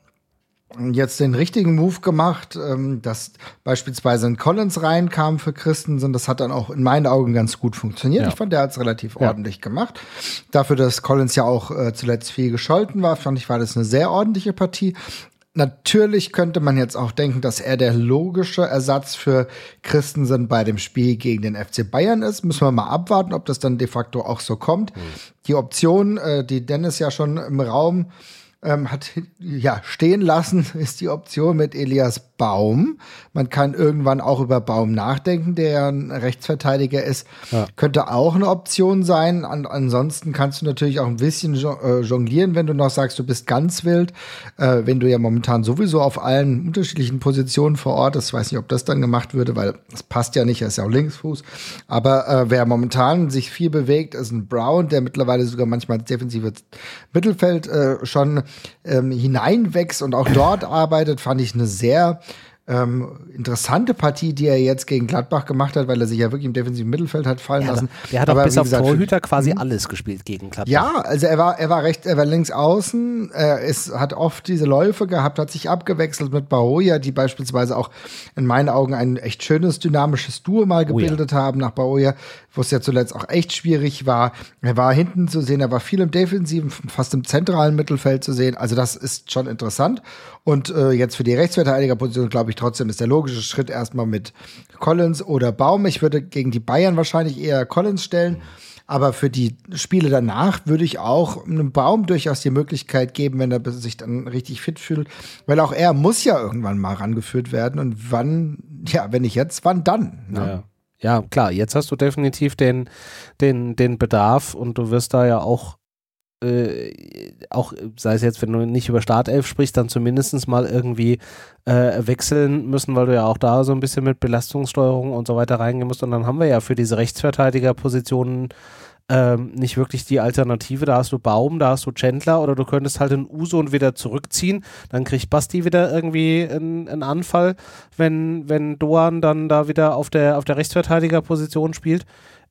[SPEAKER 3] jetzt den richtigen Move gemacht, dass beispielsweise ein Collins reinkam für Christensen. Das hat dann auch in meinen Augen ganz gut funktioniert. Ja. Ich fand, der hat es relativ ordentlich gemacht. Dafür, dass Collins ja auch zuletzt viel gescholten war, fand ich, war das eine sehr ordentliche Partie. Natürlich könnte man jetzt auch denken, dass er der logische Ersatz für Christensen bei dem Spiel gegen den FC Bayern ist. Müssen wir mal abwarten, ob das dann de facto auch so kommt. Die Option, die Dennis ja schon im Raum hat stehen lassen, ist die Option mit Elias Baum. Man kann irgendwann auch über Baum nachdenken, der ja ein Rechtsverteidiger ist. Ja. Könnte auch eine Option sein. Ansonsten kannst du natürlich auch ein bisschen jonglieren, wenn du noch sagst, du bist ganz wild. Wenn du ja momentan sowieso auf allen unterschiedlichen Positionen vor Ort ist, weiß nicht, ob das dann gemacht würde, weil das passt ja nicht, er ist ja auch Linksfuß. Aber wer momentan sich viel bewegt, ist ein Brown, der mittlerweile sogar manchmal ins defensive Mittelfeld schon hineinwächst und auch dort arbeitet, fand ich eine sehr interessante Partie, die er jetzt gegen Gladbach gemacht hat, weil er sich ja wirklich im defensiven Mittelfeld hat fallen lassen.
[SPEAKER 1] Der hat auch bis auf Torhüter quasi alles gespielt gegen Gladbach.
[SPEAKER 3] Ja, also er war links außen, hat oft diese Läufe gehabt, hat sich abgewechselt mit Bahoja, die beispielsweise auch in meinen Augen ein echt schönes, dynamisches Duo mal gebildet haben nach Bahoja, wo es ja zuletzt auch echt schwierig war. Er war hinten zu sehen, er war viel im defensiven, fast im zentralen Mittelfeld zu sehen. Also das ist schon interessant. Und jetzt für die Rechtsverteidigerposition, glaube ich, trotzdem ist der logische Schritt erstmal mit Collins oder Baum. Ich würde gegen die Bayern wahrscheinlich eher Collins stellen. Aber für die Spiele danach würde ich auch einem Baum durchaus die Möglichkeit geben, wenn er sich dann richtig fit fühlt. Weil auch er muss ja irgendwann mal rangeführt werden. Und wann, wenn nicht jetzt, wann dann? Ne?
[SPEAKER 1] Ja, klar, jetzt hast du definitiv den Bedarf und du wirst da ja auch, sei es jetzt, wenn du nicht über Startelf sprichst, dann zumindest mal irgendwie wechseln müssen, weil du ja auch da so ein bisschen mit Belastungssteuerung und so weiter reingehen musst. Und dann haben wir ja für diese Rechtsverteidigerpositionen nicht wirklich die Alternative. Da hast du Baum, da hast du Chandler oder du könntest halt den Uso wieder zurückziehen. Dann kriegt Basti wieder irgendwie einen Anfall, wenn Doan dann da wieder auf der Rechtsverteidigerposition spielt.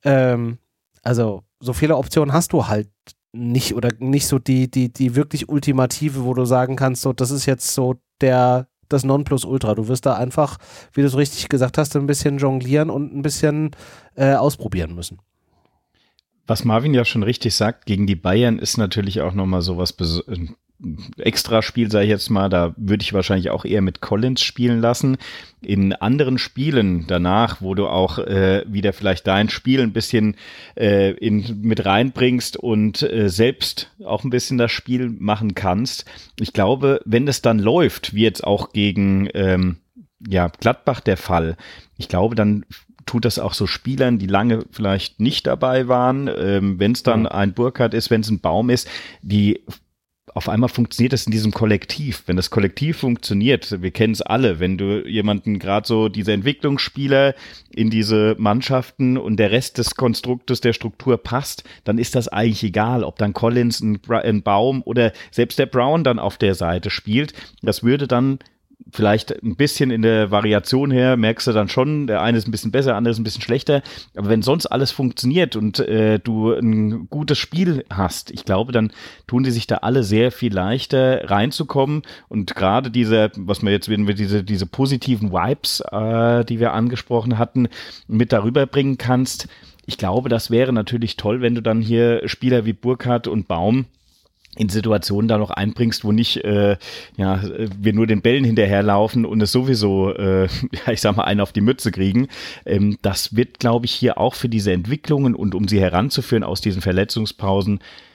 [SPEAKER 1] Also so viele Optionen hast du halt nicht oder nicht so die wirklich ultimative, wo du sagen kannst, so das ist jetzt so das Nonplusultra. Du wirst da einfach, wie du es richtig gesagt hast, ein bisschen jonglieren und ein bisschen ausprobieren müssen.
[SPEAKER 2] Was Marvin ja schon richtig sagt, gegen die Bayern ist natürlich auch nochmal sowas Extraspiel, sage ich jetzt mal, da würde ich wahrscheinlich auch eher mit Collins spielen lassen. In anderen Spielen danach, wo du auch wieder vielleicht dein Spiel ein bisschen mit reinbringst und selbst auch ein bisschen das Spiel machen kannst. Ich glaube, wenn es dann läuft, wie jetzt auch gegen Gladbach der Fall, ich glaube, dann tut das auch so Spielern, die lange vielleicht nicht dabei waren, wenn es dann ein Burkhardt ist, wenn es ein Baum ist, die auf einmal funktioniert das in diesem Kollektiv. Wenn das Kollektiv funktioniert, wir kennen es alle, wenn du jemanden gerade so, diese Entwicklungsspieler in diese Mannschaften und der Rest des Konstruktes, der Struktur passt, dann ist das eigentlich egal, ob dann Collins, ein Baum oder selbst der Brown dann auf der Seite spielt. Das würde dann vielleicht ein bisschen in der Variation her, merkst du dann schon, der eine ist ein bisschen besser, der andere ist ein bisschen schlechter, aber wenn sonst alles funktioniert und du ein gutes Spiel hast, ich glaube, dann tun die sich da alle sehr viel leichter reinzukommen und gerade was wir jetzt diese positiven Vibes, die wir angesprochen hatten, mit darüber bringen kannst, ich glaube, das wäre natürlich toll, wenn du dann hier Spieler wie Burkhardt und Baum in Situationen da noch einbringst, wo nicht wir nur den Bällen hinterherlaufen und es sowieso, ich sag mal, einen auf die Mütze kriegen. Das wird, glaube ich, hier auch für diese Entwicklungen und um sie heranzuführen aus diesen Verletzungspausen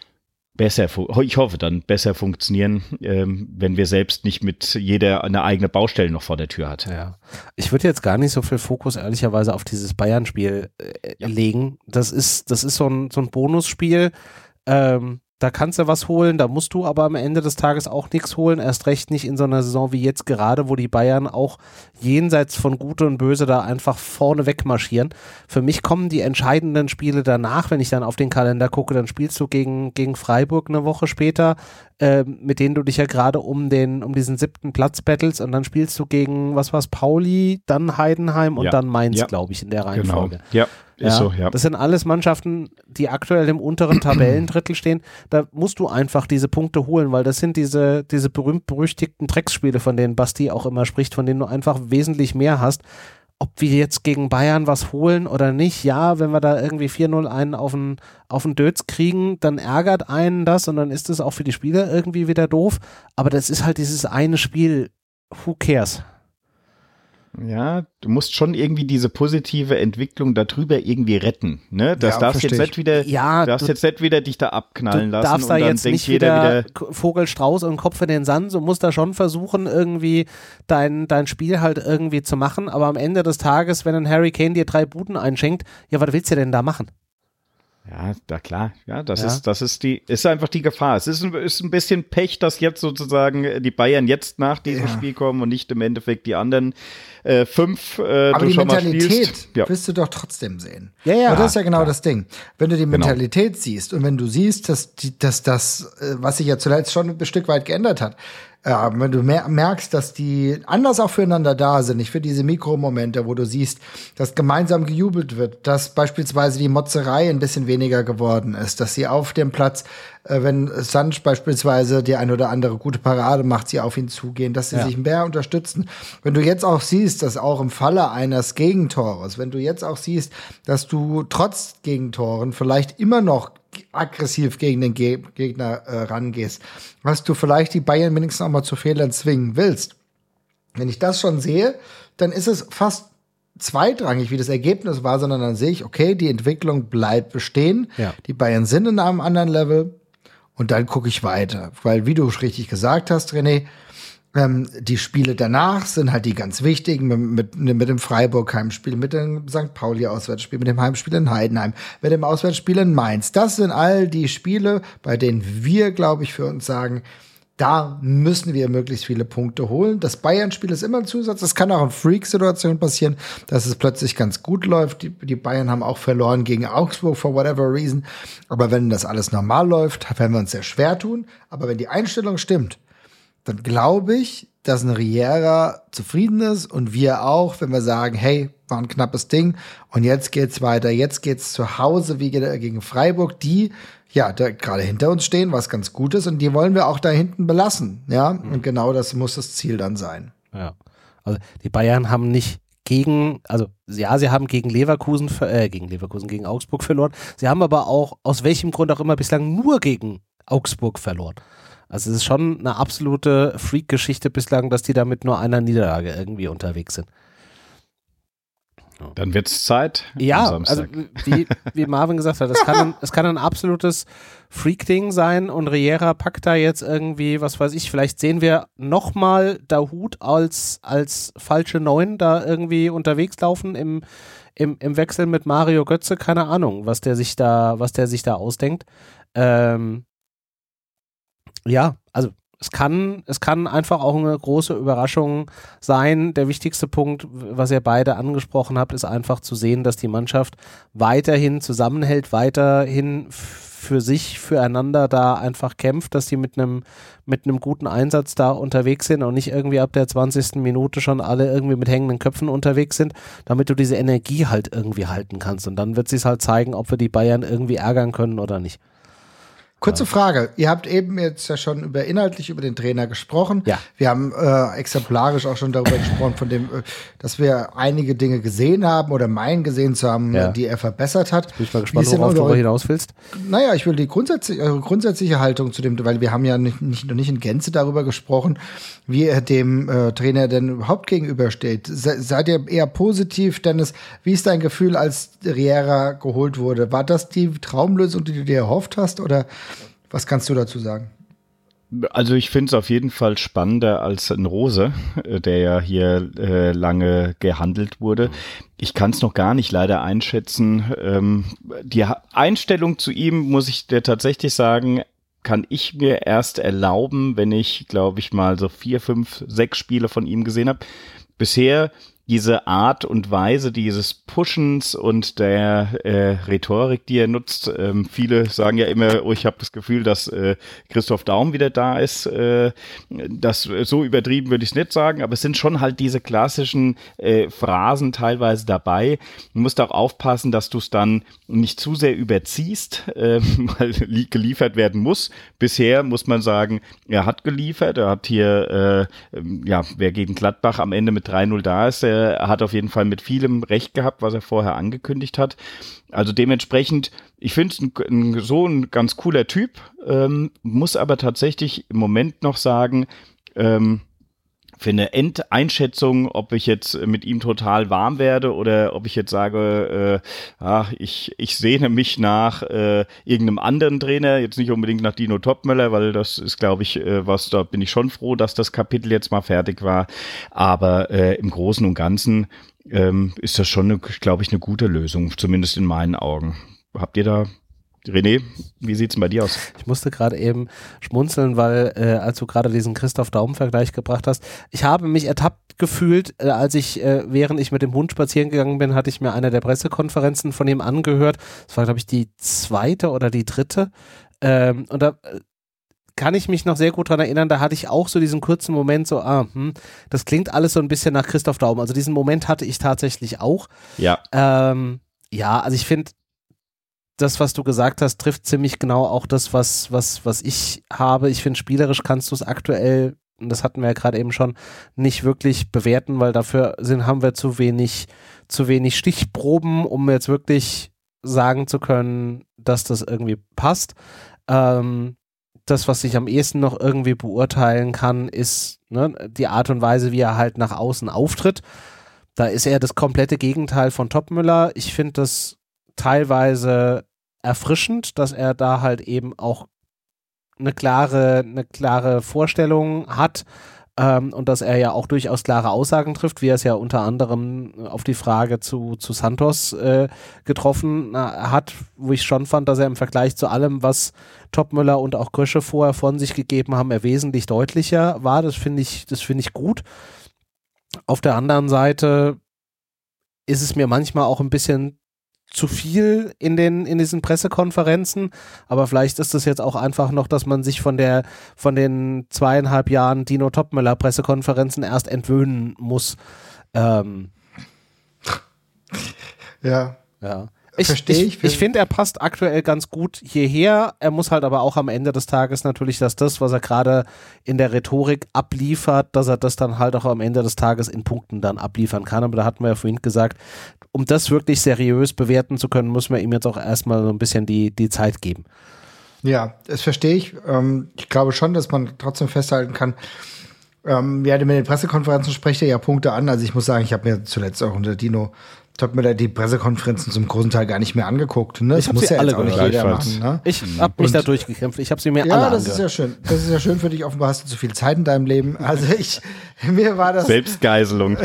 [SPEAKER 2] ich hoffe dann besser funktionieren, wenn wir selbst nicht mit jeder eine eigene Baustelle noch vor der Tür hat.
[SPEAKER 1] Ja. Ich würde jetzt gar nicht so viel Fokus ehrlicherweise auf dieses Bayern-Spiel legen. Das ist so ein Bonusspiel, da kannst du was holen, da musst du aber am Ende des Tages auch nichts holen, erst recht nicht in so einer Saison wie jetzt gerade, wo die Bayern auch jenseits von Gut und Böse da einfach vorne wegmarschieren. Für mich kommen die entscheidenden Spiele danach, wenn ich dann auf den Kalender gucke, dann spielst du gegen Freiburg eine Woche später, mit denen du dich ja gerade um diesen 7. Platz battlest und dann spielst du gegen, Pauli, dann Heidenheim und dann Mainz, glaube ich, in der Reihenfolge.
[SPEAKER 2] Genau. Ja. Ist so, ja.
[SPEAKER 1] Das sind alles Mannschaften, die aktuell im unteren Tabellendrittel stehen. Da musst du einfach diese Punkte holen, weil das sind diese berühmt-berüchtigten Drecksspiele, von denen Basti auch immer spricht, von denen du einfach wesentlich mehr hast. Ob wir jetzt gegen Bayern was holen oder nicht, ja, wenn wir da irgendwie 4-0 einen auf den Dötz kriegen, dann ärgert einen das und dann ist es auch für die Spieler irgendwie wieder doof. Aber das ist halt dieses eine Spiel, who cares?
[SPEAKER 2] Ja, du musst schon irgendwie diese positive Entwicklung darüber irgendwie retten, ne? Das darfst jetzt nicht wieder dich da abknallen lassen.
[SPEAKER 1] Du darfst da jetzt nicht wieder Vogelstrauß und Kopf in den Sand. Du musst da schon versuchen, irgendwie dein Spiel halt irgendwie zu machen. Aber am Ende des Tages, wenn ein Harry Kane dir 3 Buden einschenkt, ja, was willst du denn da machen?
[SPEAKER 2] Ja, da klar. Ja, das ist einfach die Gefahr. Es ist ein bisschen Pech, dass jetzt sozusagen die Bayern jetzt nach diesem Spiel kommen und nicht im Endeffekt die anderen 5.
[SPEAKER 3] Aber die Mentalität wirst du doch trotzdem sehen. Ja. Aber das ist ja genau das Ding. Wenn du die Mentalität siehst und wenn du siehst, dass das, was sich ja zuletzt schon ein Stück weit geändert hat, wenn du merkst, dass die anders auch füreinander da sind, nicht für diese Mikromomente, wo du siehst, dass gemeinsam gejubelt wird, dass beispielsweise die Motzerei ein bisschen weniger geworden ist, dass sie auf dem Platz, wenn Sanch beispielsweise die ein oder andere gute Parade macht, sie auf ihn zugehen, dass sie sich mehr unterstützen. Wenn du jetzt auch siehst, dass auch im Falle eines Gegentores, wenn du jetzt auch siehst, dass du trotz Gegentoren vielleicht immer noch aggressiv gegen den Gegner rangehst, was du vielleicht die Bayern wenigstens auch mal zu Fehlern zwingen willst. Wenn ich das schon sehe, dann ist es fast zweitrangig, wie das Ergebnis war, sondern dann sehe ich, okay, die Entwicklung bleibt bestehen, die Bayern sind in einem anderen Level und dann gucke ich weiter, weil wie du richtig gesagt hast, René, die Spiele danach sind halt die ganz wichtigen, mit dem Freiburg-Heimspiel, mit dem St. Pauli-Auswärtsspiel, mit dem Heimspiel in Heidenheim, mit dem Auswärtsspiel in Mainz. Das sind all die Spiele, bei denen wir, glaube ich, für uns sagen, Da müssen wir möglichst viele Punkte holen. Das Bayern-Spiel ist immer ein Zusatz. Das kann auch in Freak-Situationen passieren, dass es plötzlich ganz gut läuft. Die Bayern haben auch verloren gegen Augsburg for whatever reason. Aber wenn das alles normal läuft, werden wir uns sehr schwer tun. Aber wenn die Einstellung stimmt, dann glaube ich, dass ein Riera zufrieden ist und wir auch, wenn wir sagen, hey, war ein knappes Ding und jetzt geht's weiter. Jetzt geht's zu Hause wie gegen Freiburg, die ja, da gerade hinter uns stehen, was ganz gut ist, und die wollen wir auch da hinten belassen, ja, und genau das muss das Ziel dann sein.
[SPEAKER 1] Ja, also die Bayern haben nicht gegen Augsburg verloren, sie haben aber auch, aus welchem Grund auch immer, bislang nur gegen Augsburg verloren. Also es ist schon eine absolute Freak-Geschichte bislang, dass die da mit nur einer Niederlage irgendwie unterwegs sind.
[SPEAKER 2] Dann wird's Zeit.
[SPEAKER 1] Ja, also wie Marvin gesagt hat, es kann ein absolutes Freak-Ding sein und Riera packt da jetzt irgendwie, was weiß ich, vielleicht sehen wir nochmal Dahoud als falsche Neun da irgendwie unterwegs laufen im Wechsel mit Mario Götze, keine Ahnung, was der sich da ausdenkt. Ja, also es kann einfach auch eine große Überraschung sein. Der wichtigste Punkt, was ihr beide angesprochen habt, ist einfach zu sehen, dass die Mannschaft weiterhin zusammenhält, weiterhin für sich, füreinander da einfach kämpft, dass die mit einem guten Einsatz da unterwegs sind und nicht irgendwie ab der 20. Minute schon alle irgendwie mit hängenden Köpfen unterwegs sind, damit du diese Energie halt irgendwie halten kannst. Und dann wird sich halt zeigen, ob wir die Bayern irgendwie ärgern können oder nicht.
[SPEAKER 3] Kurze Frage. Ihr habt eben jetzt ja schon inhaltlich über den Trainer gesprochen.
[SPEAKER 1] Ja.
[SPEAKER 3] Wir haben exemplarisch auch schon darüber gesprochen, von dem, dass wir einige Dinge gesehen haben oder meinen gesehen zu haben, die er verbessert hat.
[SPEAKER 1] Bin ich mal gespannt, worauf du hinaus willst.
[SPEAKER 3] Naja, ich will die grundsätzliche Haltung zu dem, weil wir haben ja noch nicht in Gänze darüber gesprochen, wie er dem Trainer denn überhaupt gegenübersteht. Seid ihr eher positiv, Dennis? Wie ist dein Gefühl, als Riera geholt wurde? War das die Traumlösung, die du dir erhofft hast, oder was kannst du dazu sagen?
[SPEAKER 2] Also ich finde es auf jeden Fall spannender als ein Rose, der ja hier lange gehandelt wurde. Ich kann es noch gar nicht leider einschätzen. Die Einstellung zu ihm, muss ich dir tatsächlich sagen, kann ich mir erst erlauben, wenn ich, glaube ich, mal so 4, 5, 6 Spiele von ihm gesehen habe. Bisher diese Art und Weise dieses Pushens und der Rhetorik, die er nutzt. Viele sagen ja immer, oh, ich habe das Gefühl, dass Christoph Daum wieder da ist. Das so übertrieben würde ich es nicht sagen, aber es sind schon halt diese klassischen Phrasen teilweise dabei. Du musst auch aufpassen, dass du es dann nicht zu sehr überziehst, weil geliefert werden muss. Bisher muss man sagen, er hat geliefert. Er hat hier, wer gegen Gladbach am Ende mit 3-0 da ist, er hat auf jeden Fall mit vielem recht gehabt, was er vorher angekündigt hat. Also dementsprechend, ich finde es so ein ganz cooler Typ, muss aber tatsächlich im Moment noch sagen, für eine Endeinschätzung, ob ich jetzt mit ihm total warm werde oder ob ich jetzt sage, ich sehne mich nach irgendeinem anderen Trainer, jetzt nicht unbedingt nach Dino Topmöller, weil das ist, glaube ich, da bin ich schon froh, dass das Kapitel jetzt mal fertig war. Aber im Großen und Ganzen ist das schon, glaube ich, eine gute Lösung, zumindest in meinen Augen. Habt ihr da... René, wie sieht's denn bei dir aus?
[SPEAKER 1] Ich musste gerade eben schmunzeln, weil als du gerade diesen Christoph Daum-Vergleich gebracht hast, ich habe mich ertappt gefühlt, während ich mit dem Hund spazieren gegangen bin, hatte ich mir eine der Pressekonferenzen von ihm angehört. Das war, glaube ich, die 2. oder die 3. Und da kann ich mich noch sehr gut dran erinnern, da hatte ich auch so diesen kurzen Moment so, das klingt alles so ein bisschen nach Christoph Daum. Also diesen Moment hatte ich tatsächlich auch.
[SPEAKER 2] Ja.
[SPEAKER 1] Also ich finde, das, was du gesagt hast, trifft ziemlich genau auch das, was ich habe. Ich finde, spielerisch kannst du es aktuell, und das hatten wir ja gerade eben schon, nicht wirklich bewerten, weil dafür haben wir zu wenig Stichproben, um jetzt wirklich sagen zu können, dass das irgendwie passt. Das, was ich am ehesten noch irgendwie beurteilen kann, ist die Art und Weise, wie er halt nach außen auftritt. Da ist er das komplette Gegenteil von Topmöller. Ich finde das teilweise erfrischend, dass er da halt eben auch eine klare Vorstellung hat, und dass er ja auch durchaus klare Aussagen trifft, wie er es ja unter anderem auf die Frage zu Santos getroffen hat, wo ich schon fand, dass er im Vergleich zu allem, was Topmöller und auch Krösche vorher von sich gegeben haben, er wesentlich deutlicher war. Das finde ich gut. Auf der anderen Seite ist es mir manchmal auch ein bisschen zu viel in diesen Pressekonferenzen, aber vielleicht ist es jetzt auch einfach noch, dass man sich von den 2,5 Jahren Dino Topmöller Pressekonferenzen erst entwöhnen muss.
[SPEAKER 3] Ja.
[SPEAKER 1] Verstehe ich. Ich finde, er passt aktuell ganz gut hierher. Er muss halt aber auch am Ende des Tages natürlich, dass das, was er gerade in der Rhetorik abliefert, dass er das dann halt auch am Ende des Tages in Punkten dann abliefern kann. Aber da hatten wir ja vorhin gesagt, um das wirklich seriös bewerten zu können, müssen wir ihm jetzt auch erstmal so ein bisschen die Zeit geben.
[SPEAKER 3] Ja, das verstehe ich. Ich glaube schon, dass man trotzdem festhalten kann, mit den Pressekonferenzen spricht er ja Punkte an. Also ich muss sagen, ich habe mir zuletzt auch unter Dino Topmöller die Pressekonferenzen zum großen Teil gar nicht mehr angeguckt. Ne?
[SPEAKER 1] Ich habe sie alle nicht jeder machen. Ne? Ich habe mich da durchgekämpft. Ich habe sie mir alle angehört. Ja, das ist ja schön.
[SPEAKER 3] Das ist ja schön für dich. Offenbar hast du zu viel Zeit in deinem Leben. Also mir war das
[SPEAKER 2] Selbstgeiselung.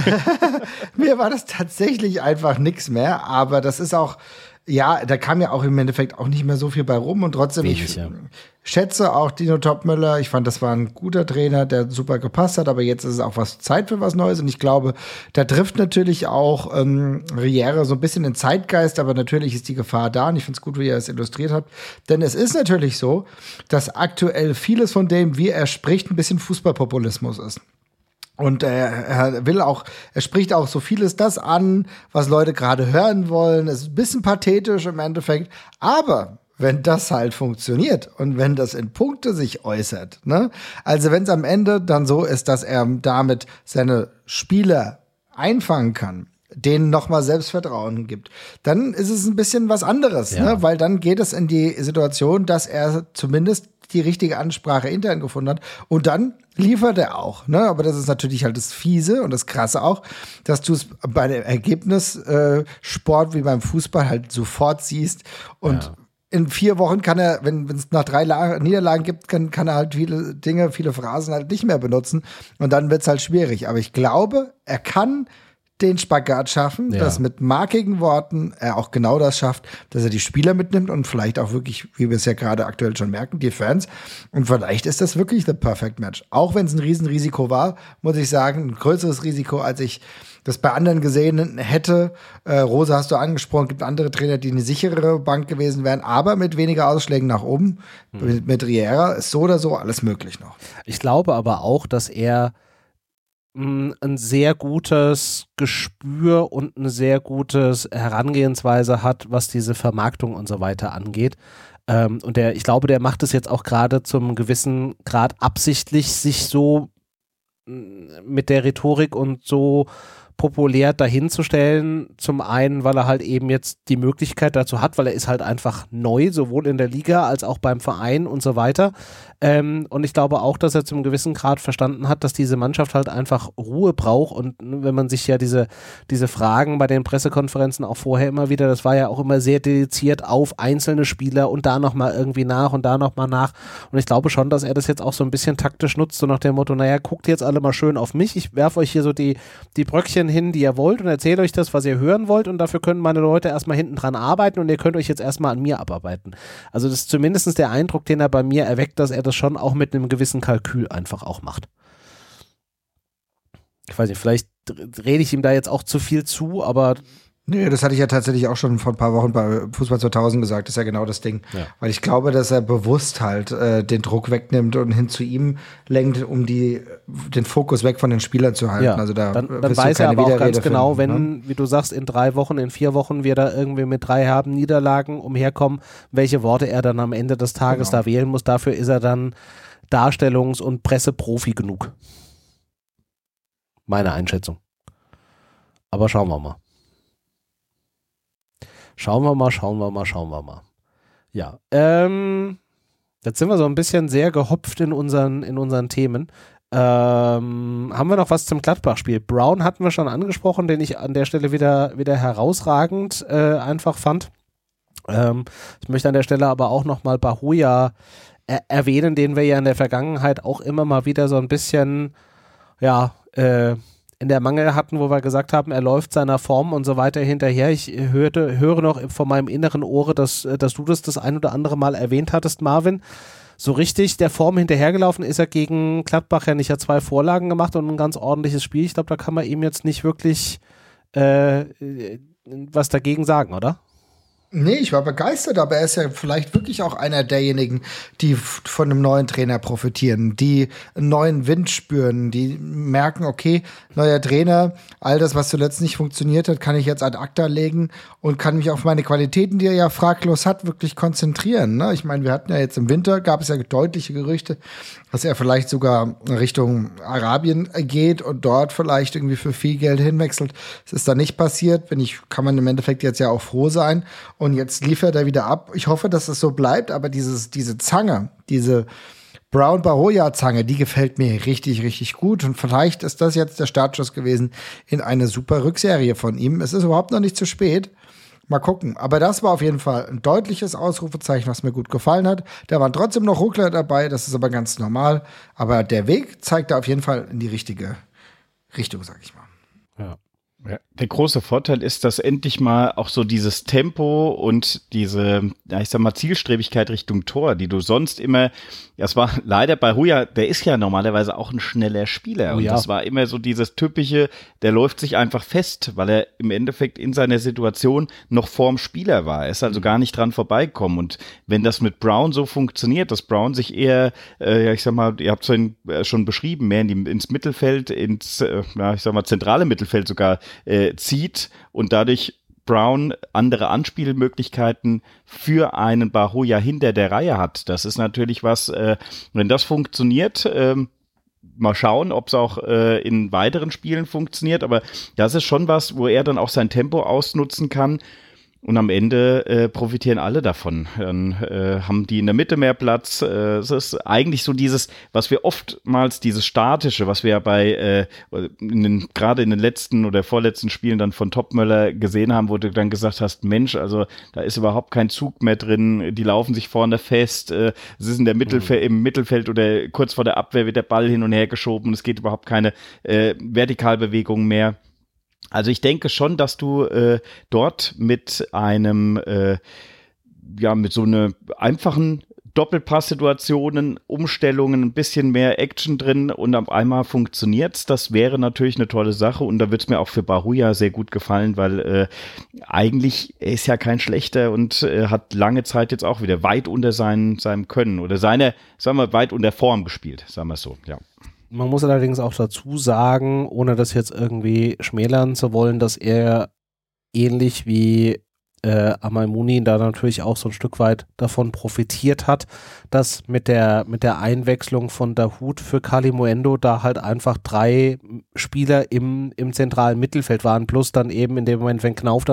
[SPEAKER 3] Mir war das tatsächlich einfach nichts mehr. Aber das ist auch, ja, da kam ja auch im Endeffekt auch nicht mehr so viel bei rum. Und trotzdem, ich schätze auch Dino Topmöller. Ich fand, das war ein guter Trainer, der super gepasst hat. Aber jetzt ist es auch Zeit für was Neues. Und ich glaube, da trifft natürlich auch Riera so ein bisschen den Zeitgeist. Aber natürlich ist die Gefahr da. Und ich finde es gut, wie ihr es illustriert habt. Denn es ist natürlich so, dass aktuell vieles von dem, wie er spricht, ein bisschen Fußballpopulismus ist. Und er spricht auch so vieles das an, was Leute gerade hören wollen. Es ist ein bisschen pathetisch im Endeffekt. Aber wenn das halt funktioniert und wenn das in Punkte sich äußert, ne? Also wenn es am Ende dann so ist, dass er damit seine Spieler einfangen kann, denen nochmal Selbstvertrauen gibt, dann ist es ein bisschen was anderes, ne? Weil dann geht es in die Situation, dass er zumindest die richtige Ansprache intern gefunden hat und dann liefert er auch, ne? Aber das ist natürlich halt das Fiese und das Krasse auch, dass du es bei dem Ergebnissport wie beim Fußball halt sofort siehst und in 4 Wochen kann er, wenn es nach 3 Niederlagen gibt, kann er halt viele Phrasen halt nicht mehr benutzen und dann wird es halt schwierig. Aber ich glaube, er kann den Spagat schaffen, dass mit markigen Worten er auch genau das schafft, dass er die Spieler mitnimmt und vielleicht auch wirklich, wie wir es ja gerade aktuell schon merken, die Fans. Und vielleicht ist das wirklich the perfect match. Auch wenn es ein Riesenrisiko war, muss ich sagen, ein größeres Risiko, als ich das bei anderen gesehen hätte. Rose hast du angesprochen, gibt andere Trainer, die eine sicherere Bank gewesen wären, aber mit weniger Ausschlägen nach oben. Mit Riera ist so oder so alles möglich noch.
[SPEAKER 1] Ich glaube aber auch, dass er ein sehr gutes Gespür und eine sehr gutes Herangehensweise hat, was diese Vermarktung und so weiter angeht. Und ich glaube, der macht es jetzt auch gerade zum gewissen Grad absichtlich, sich so mit der Rhetorik und so populär dahinzustellen. Zum einen, weil er halt eben jetzt die Möglichkeit dazu hat, weil er ist halt einfach neu, sowohl in der Liga als auch beim Verein und so weiter. Und ich glaube auch, dass er zum gewissen Grad verstanden hat, dass diese Mannschaft halt einfach Ruhe braucht. Und wenn man sich ja diese Fragen bei den Pressekonferenzen auch vorher immer wieder, das war ja auch immer sehr dediziert auf einzelne Spieler und da nochmal irgendwie nach und da nochmal nach. Und ich glaube schon, dass er das jetzt auch so ein bisschen taktisch nutzt, so nach dem Motto, naja, guckt jetzt alle mal schön auf mich, ich werfe euch hier so die Bröckchen hin, die ihr wollt und erzähle euch das, was ihr hören wollt und dafür können meine Leute erstmal hinten dran arbeiten und ihr könnt euch jetzt erstmal an mir abarbeiten. Also das ist zumindest der Eindruck, den er bei mir erweckt, dass er das schon auch mit einem gewissen Kalkül einfach auch macht. Ich weiß nicht, vielleicht rede ich ihm da jetzt auch zu viel zu, aber
[SPEAKER 3] Nee, das hatte ich ja tatsächlich auch schon vor ein paar Wochen bei Fußball 2000 gesagt. Das ist ja genau das Ding. Ja. Weil ich glaube, dass er bewusst halt den Druck wegnimmt und hin zu ihm lenkt, um den Fokus weg von den Spielern zu halten.
[SPEAKER 1] Ja,
[SPEAKER 3] also
[SPEAKER 1] dann weiß er aber auch ganz genau, wenn, wie du sagst, in 3 Wochen, in 4 Wochen wir da irgendwie mit 3 herben Niederlagen umherkommen, welche Worte er dann am Ende des Tages da wählen muss. Dafür ist er dann Darstellungs- und Presseprofi genug. Meine Einschätzung. Aber schauen wir mal. Schauen wir mal. Ja, jetzt sind wir so ein bisschen sehr gehopft in unseren Themen. Haben wir noch was zum Gladbach-Spiel? Brown hatten wir schon angesprochen, den ich an der Stelle wieder herausragend einfach fand. Ich möchte an der Stelle aber auch nochmal Bahoja erwähnen, den wir ja in der Vergangenheit auch immer mal wieder so ein bisschen in der Mangel hatten, wo wir gesagt haben, er läuft seiner Form und so weiter hinterher. Ich höre noch von meinem inneren Ohre, dass du das ein oder andere Mal erwähnt hattest, Marvin. So richtig der Form hinterhergelaufen ist er gegen Gladbach ja nicht. Er hat 2 Vorlagen gemacht und ein ganz ordentliches Spiel. Ich glaube, da kann man ihm jetzt nicht wirklich was dagegen sagen, oder?
[SPEAKER 3] Nee, ich war begeistert, aber er ist ja vielleicht wirklich auch einer derjenigen, die von einem neuen Trainer profitieren, die einen neuen Wind spüren, die merken, okay, neuer Trainer, all das, was zuletzt nicht funktioniert hat, kann ich jetzt ad acta legen und kann mich auf meine Qualitäten, die er ja fraglos hat, wirklich konzentrieren. Ne? Ich meine, wir hatten ja jetzt im Winter, gab es ja deutliche Gerüchte, dass er vielleicht sogar Richtung Arabien geht und dort vielleicht irgendwie für viel Geld hinwechselt. Das ist da nicht passiert, kann man im Endeffekt jetzt ja auch froh sein. Und jetzt liefert er wieder ab. Ich hoffe, dass es so bleibt, aber diese Zange, diese Brown-Bahoya-Zange, die gefällt mir richtig, richtig gut. Und vielleicht ist das jetzt der Startschuss gewesen in eine super Rückserie von ihm. Es ist überhaupt noch nicht zu spät. Mal gucken. Aber das war auf jeden Fall ein deutliches Ausrufezeichen, was mir gut gefallen hat. Da waren trotzdem noch Ruckler dabei, das ist aber ganz normal. Aber der Weg zeigt da auf jeden Fall in die richtige Richtung, sag ich mal.
[SPEAKER 2] Ja. Ja, der große Vorteil ist, dass endlich mal auch so dieses Tempo und diese, ich sag mal, Zielstrebigkeit Richtung Tor, die du sonst immer, das war leider bei Huja, der ist ja normalerweise auch ein schneller Spieler und das war immer so dieses typische, der läuft sich einfach fest, weil er im Endeffekt in seiner Situation noch vorm Spieler war, er ist also gar nicht dran vorbeikommen und wenn das mit Brown so funktioniert, dass Brown sich eher, ich sag mal, ihr habt es schon beschrieben, mehr ins Mittelfeld, ins, ich sag mal, zentrale Mittelfeld sogar zieht und dadurch Brown andere Anspielmöglichkeiten für einen Bahoya hinter der Reihe hat. Das ist natürlich was, wenn das funktioniert, mal schauen, ob es auch in weiteren Spielen funktioniert, aber das ist schon was, wo er dann auch sein Tempo ausnutzen kann. Und am Ende profitieren alle davon. Dann haben die in der Mitte mehr Platz. Es ist eigentlich so dieses, was wir oftmals, dieses Statische, was wir ja bei gerade in den letzten oder vorletzten Spielen dann von Topmöller gesehen haben, wo du dann gesagt hast, Mensch, also da ist überhaupt kein Zug mehr drin, die laufen sich vorne fest, es ist in der im Mittelfeld oder kurz vor der Abwehr wird der Ball hin und her geschoben, es geht überhaupt keine Vertikalbewegung mehr. Also ich denke schon, dass du dort mit einem, mit so einer einfachen Doppelpass-Situationen, Umstellungen, ein bisschen mehr Action drin und auf einmal funktioniert's. Das wäre natürlich eine tolle Sache und da wird's mir auch für Bahoya sehr gut gefallen, weil eigentlich er ist ja kein schlechter und hat lange Zeit jetzt auch wieder weit unter seinem Können oder weit unter Form gespielt, sagen wir es so, ja.
[SPEAKER 1] Man muss allerdings auch dazu sagen, ohne das jetzt irgendwie schmälern zu wollen, dass er ähnlich wie Amal Mouni da natürlich auch so ein Stück weit davon profitiert hat, dass mit der Einwechslung von Dahoud für Kalimuendo da halt einfach 3 Spieler im zentralen Mittelfeld waren, plus dann eben in dem Moment, wenn Brown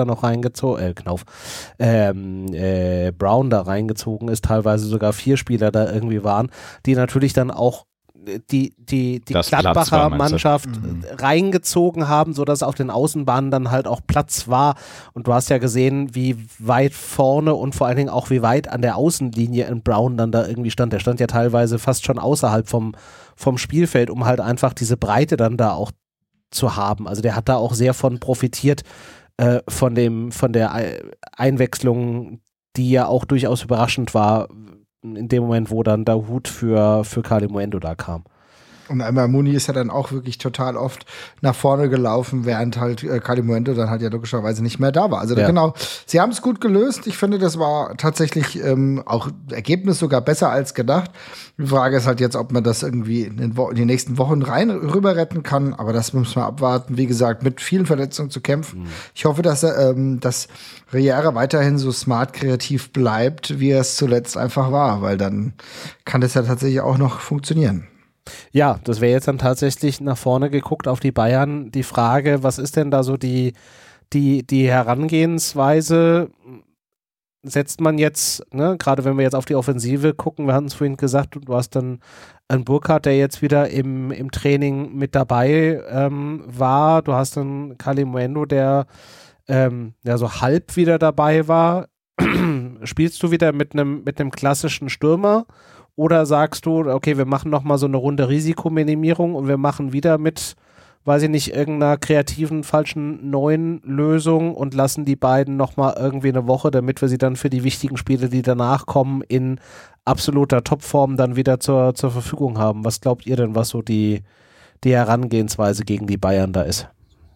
[SPEAKER 1] da reingezogen ist, teilweise sogar 4 Spieler da irgendwie waren, die natürlich dann auch die Gladbacher Mannschaft reingezogen haben, sodass auf den Außenbahnen dann halt auch Platz war. Und du hast ja gesehen, wie weit vorne und vor allen Dingen auch wie weit an der Außenlinie in Brown dann da irgendwie stand. Der stand ja teilweise fast schon außerhalb vom Spielfeld, um halt einfach diese Breite dann da auch zu haben. Also der hat da auch sehr von profitiert, von der Einwechslung, die ja auch durchaus überraschend war, in dem Moment, wo dann Dahoud für Kalimuendo da kam.
[SPEAKER 3] Und Amal Mouni ist ja dann auch wirklich total oft nach vorne gelaufen, während halt Kalimuendo dann halt ja logischerweise nicht mehr da war. Also genau, sie haben es gut gelöst. Ich finde, das war tatsächlich auch Ergebnis sogar besser als gedacht. Die Frage ist halt jetzt, ob man das irgendwie in den nächsten Wochen rüber retten kann. Aber das müssen wir abwarten. Wie gesagt, mit vielen Verletzungen zu kämpfen. Ich hoffe, dass Riera weiterhin so smart kreativ bleibt, wie er es zuletzt einfach war, weil dann kann das ja tatsächlich auch noch funktionieren.
[SPEAKER 1] Ja, das wäre jetzt dann tatsächlich nach vorne geguckt auf die Bayern. Die Frage, was ist denn da so die Herangehensweise? Setzt man jetzt, ne, gerade wenn wir jetzt auf die Offensive gucken, wir hatten es vorhin gesagt, du hast dann einen Burkhardt, der jetzt wieder im Training mit dabei war. Du hast dann Kalimuendo, der so halb wieder dabei war. Spielst du wieder mit einem klassischen Stürmer? Oder sagst du, okay, wir machen nochmal so eine Runde Risikominimierung und wir machen wieder mit, weiß ich nicht, irgendeiner kreativen, falschen, neuen Lösung und lassen die beiden nochmal irgendwie eine Woche, damit wir sie dann für die wichtigen Spiele, die danach kommen, in absoluter Topform dann wieder zur Verfügung haben. Was glaubt ihr denn, was so die Herangehensweise gegen die Bayern da ist?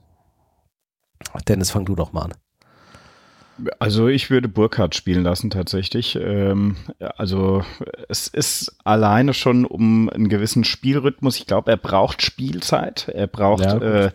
[SPEAKER 1] Dennis, fang du doch mal an.
[SPEAKER 2] Also ich würde Burkhardt spielen lassen tatsächlich. Also es ist alleine schon um einen gewissen Spielrhythmus. Ich glaube, er braucht Spielzeit. Er braucht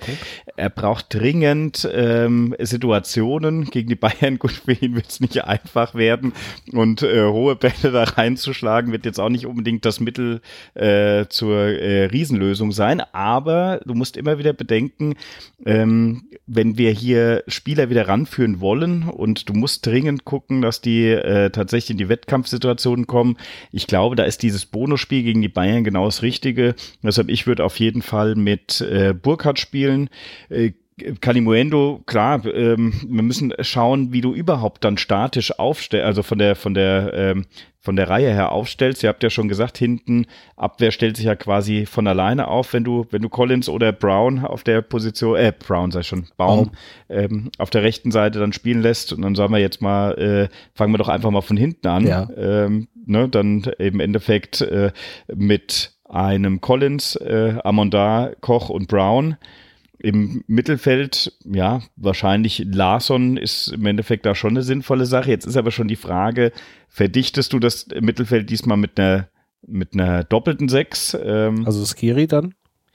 [SPEAKER 2] dringend Situationen gegen die Bayern. Gut, für ihn wird es nicht einfach werden. Und hohe Bälle da reinzuschlagen wird jetzt auch nicht unbedingt das Mittel zur Riesenlösung sein. Aber du musst immer wieder bedenken, wenn wir hier Spieler wieder ranführen wollen und du musst dringend gucken, dass die tatsächlich in die Wettkampfsituationen kommen. Ich glaube, da ist dieses Bonusspiel gegen die Bayern genau das Richtige. Deshalb, ich würde auf jeden Fall mit Burkhardt spielen. Kalimuendo, klar, wir müssen schauen, wie du überhaupt dann statisch aufstellst, also von der Reihe her aufstellst. Ihr habt ja schon gesagt, hinten Abwehr stellt sich ja quasi von alleine auf, wenn du Collins oder Brown auf der Position, Baum auf der rechten Seite dann spielen lässt. Und dann sagen wir jetzt mal, fangen wir doch einfach mal von hinten an. Ja. Dann im Endeffekt mit einem Collins, Amondar, Koch und Brown. Im Mittelfeld, ja, wahrscheinlich Larsson ist im Endeffekt da schon eine sinnvolle Sache. Jetzt ist aber schon die Frage, verdichtest du das Mittelfeld diesmal mit einer doppelten 6?
[SPEAKER 1] Also Skiri dann?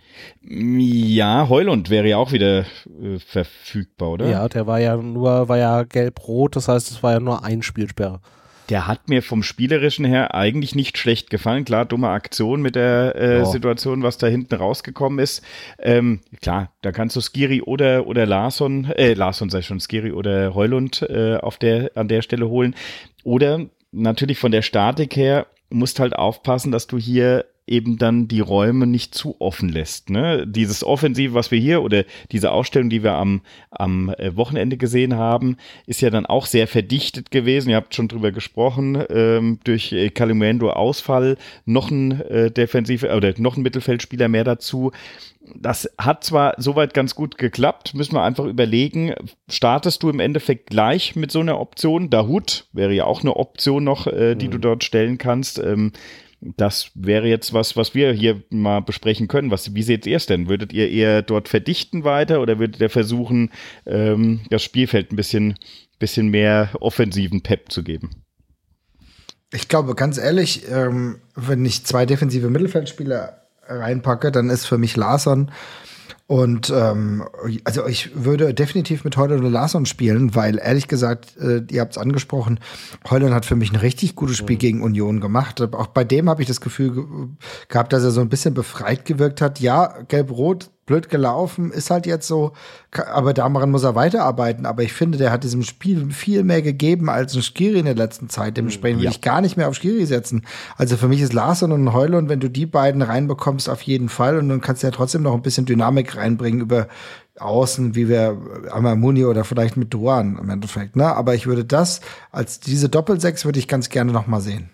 [SPEAKER 2] Ja, Højlund wäre ja auch wieder verfügbar, oder?
[SPEAKER 1] Ja, der war ja gelb-rot, das heißt, es war ja nur ein Spielsperre.
[SPEAKER 2] Der hat mir vom Spielerischen her eigentlich nicht schlecht gefallen. Klar, dumme Aktion mit der Situation, was da hinten rausgekommen ist. Klar, da kannst du Skiri oder Larsson sei schon, Skiri oder Højlund an der Stelle holen. Oder natürlich von der Statik her musst halt aufpassen, dass du hier eben dann die Räume nicht zu offen lässt. Ne? Dieses Offensive, was wir hier oder diese Ausstellung, die wir am Wochenende gesehen haben, ist ja dann auch sehr verdichtet gewesen. Ihr habt schon drüber gesprochen, durch Kalimuendo Ausfall noch ein noch ein Mittelfeldspieler mehr dazu. Das hat zwar soweit ganz gut geklappt, müssen wir einfach überlegen, startest du im Endeffekt gleich mit so einer Option? Dahoud wäre ja auch eine Option noch, die du dort stellen kannst. Das wäre jetzt was wir hier mal besprechen können. Wie seht ihr es denn? Würdet ihr eher dort verdichten weiter oder würdet ihr versuchen, das Spielfeld ein bisschen mehr offensiven Pep zu geben?
[SPEAKER 3] Ich glaube, ganz ehrlich, wenn ich 2 defensive Mittelfeldspieler reinpacke, dann ist für mich Larsson. Und also ich würde definitiv mit Højlund und Larsson spielen, weil ehrlich gesagt, ihr habt es angesprochen, Højlund hat für mich ein richtig gutes Spiel gegen Union gemacht. Auch bei dem habe ich das Gefühl gehabt, dass er so ein bisschen befreit gewirkt hat. Ja, gelb-rot, blöd gelaufen, ist halt jetzt so, aber daran muss er weiterarbeiten. Aber ich finde, der hat diesem Spiel viel mehr gegeben als ein Skiri in der letzten Zeit. Dementsprechend will ich gar nicht mehr auf Skiri setzen. Also für mich ist Larsson und Højlund, wenn du die beiden reinbekommst, auf jeden Fall. Und dann kannst du ja trotzdem noch ein bisschen Dynamik reinbringen über Außen, wie wir Amamuni oder vielleicht mit Duan im Endeffekt. Ne? Aber ich würde das als diese Doppel-6 würde ich ganz gerne noch mal sehen.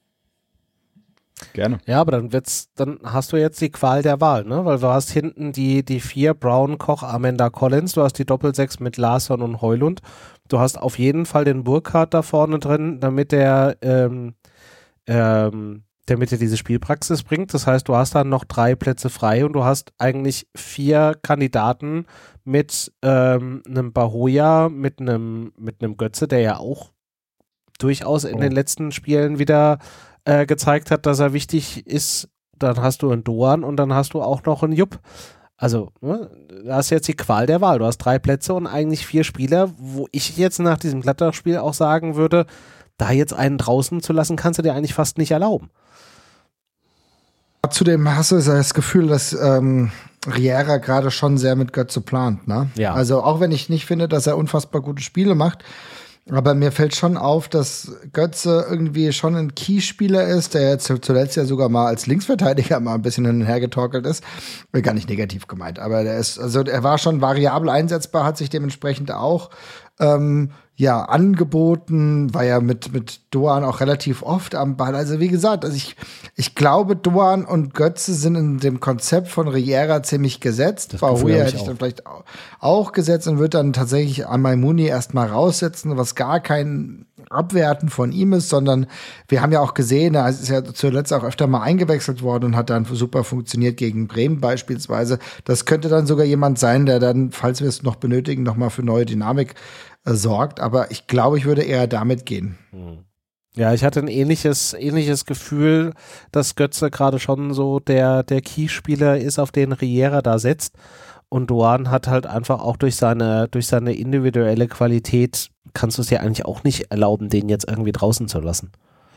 [SPEAKER 2] Gerne.
[SPEAKER 1] Ja, aber dann hast du jetzt die Qual der Wahl, ne? Weil du hast hinten die 4 Brown, Koch, Amanda, Collins, du hast die Doppel-6 mit Larsson und Højlund. Du hast auf jeden Fall den Burkhardt da vorne drin, damit der diese Spielpraxis bringt. Das heißt, du hast dann noch 3 Plätze frei und du hast eigentlich 4 Kandidaten mit einem Bahoya, mit einem Götze, der ja auch durchaus in den letzten Spielen wieder gezeigt hat, dass er wichtig ist. Dann hast du einen Doan und dann hast du auch noch einen Jupp. Also, ne, da hast du jetzt die Qual der Wahl. Du hast 3 Plätze und eigentlich 4 Spieler, wo ich jetzt nach diesem Gladbach-Spiel auch sagen würde, da jetzt einen draußen zu lassen, kannst du dir eigentlich fast nicht erlauben.
[SPEAKER 3] Zudem hast du das Gefühl, dass Riera gerade schon sehr mit Götze plant, ne?
[SPEAKER 1] Ja.
[SPEAKER 3] Also auch wenn ich nicht finde, dass er unfassbar gute Spiele macht, aber mir fällt schon auf, dass Götze irgendwie schon ein Key-Spieler ist, der jetzt zuletzt ja sogar mal als Linksverteidiger mal ein bisschen hin und her getorkelt ist. Gar nicht negativ gemeint, aber er war schon variabel einsetzbar, hat sich dementsprechend auch angeboten, war ja mit Doan auch relativ oft am Ball. Also wie gesagt, ich glaube, Doan und Götze sind in dem Konzept von Riera ziemlich gesetzt. Bahuja hätte ich dann vielleicht auch gesetzt und wird dann tatsächlich Amaimuni erstmal raussetzen, was gar kein Abwerten von ihm ist, sondern wir haben ja auch gesehen, er ist ja zuletzt auch öfter mal eingewechselt worden und hat dann super funktioniert gegen Bremen beispielsweise. Das könnte dann sogar jemand sein, der dann, falls wir es noch benötigen, noch mal für neue Dynamik sorgt. Aber ich glaube, ich würde eher damit gehen.
[SPEAKER 1] Ja, ich hatte ein ähnliches Gefühl, dass Götze gerade schon so der Keyspieler ist, auf den Riera da setzt. Und Doan hat halt einfach auch durch seine individuelle Qualität, kannst du es ja eigentlich auch nicht erlauben, den jetzt irgendwie draußen zu lassen.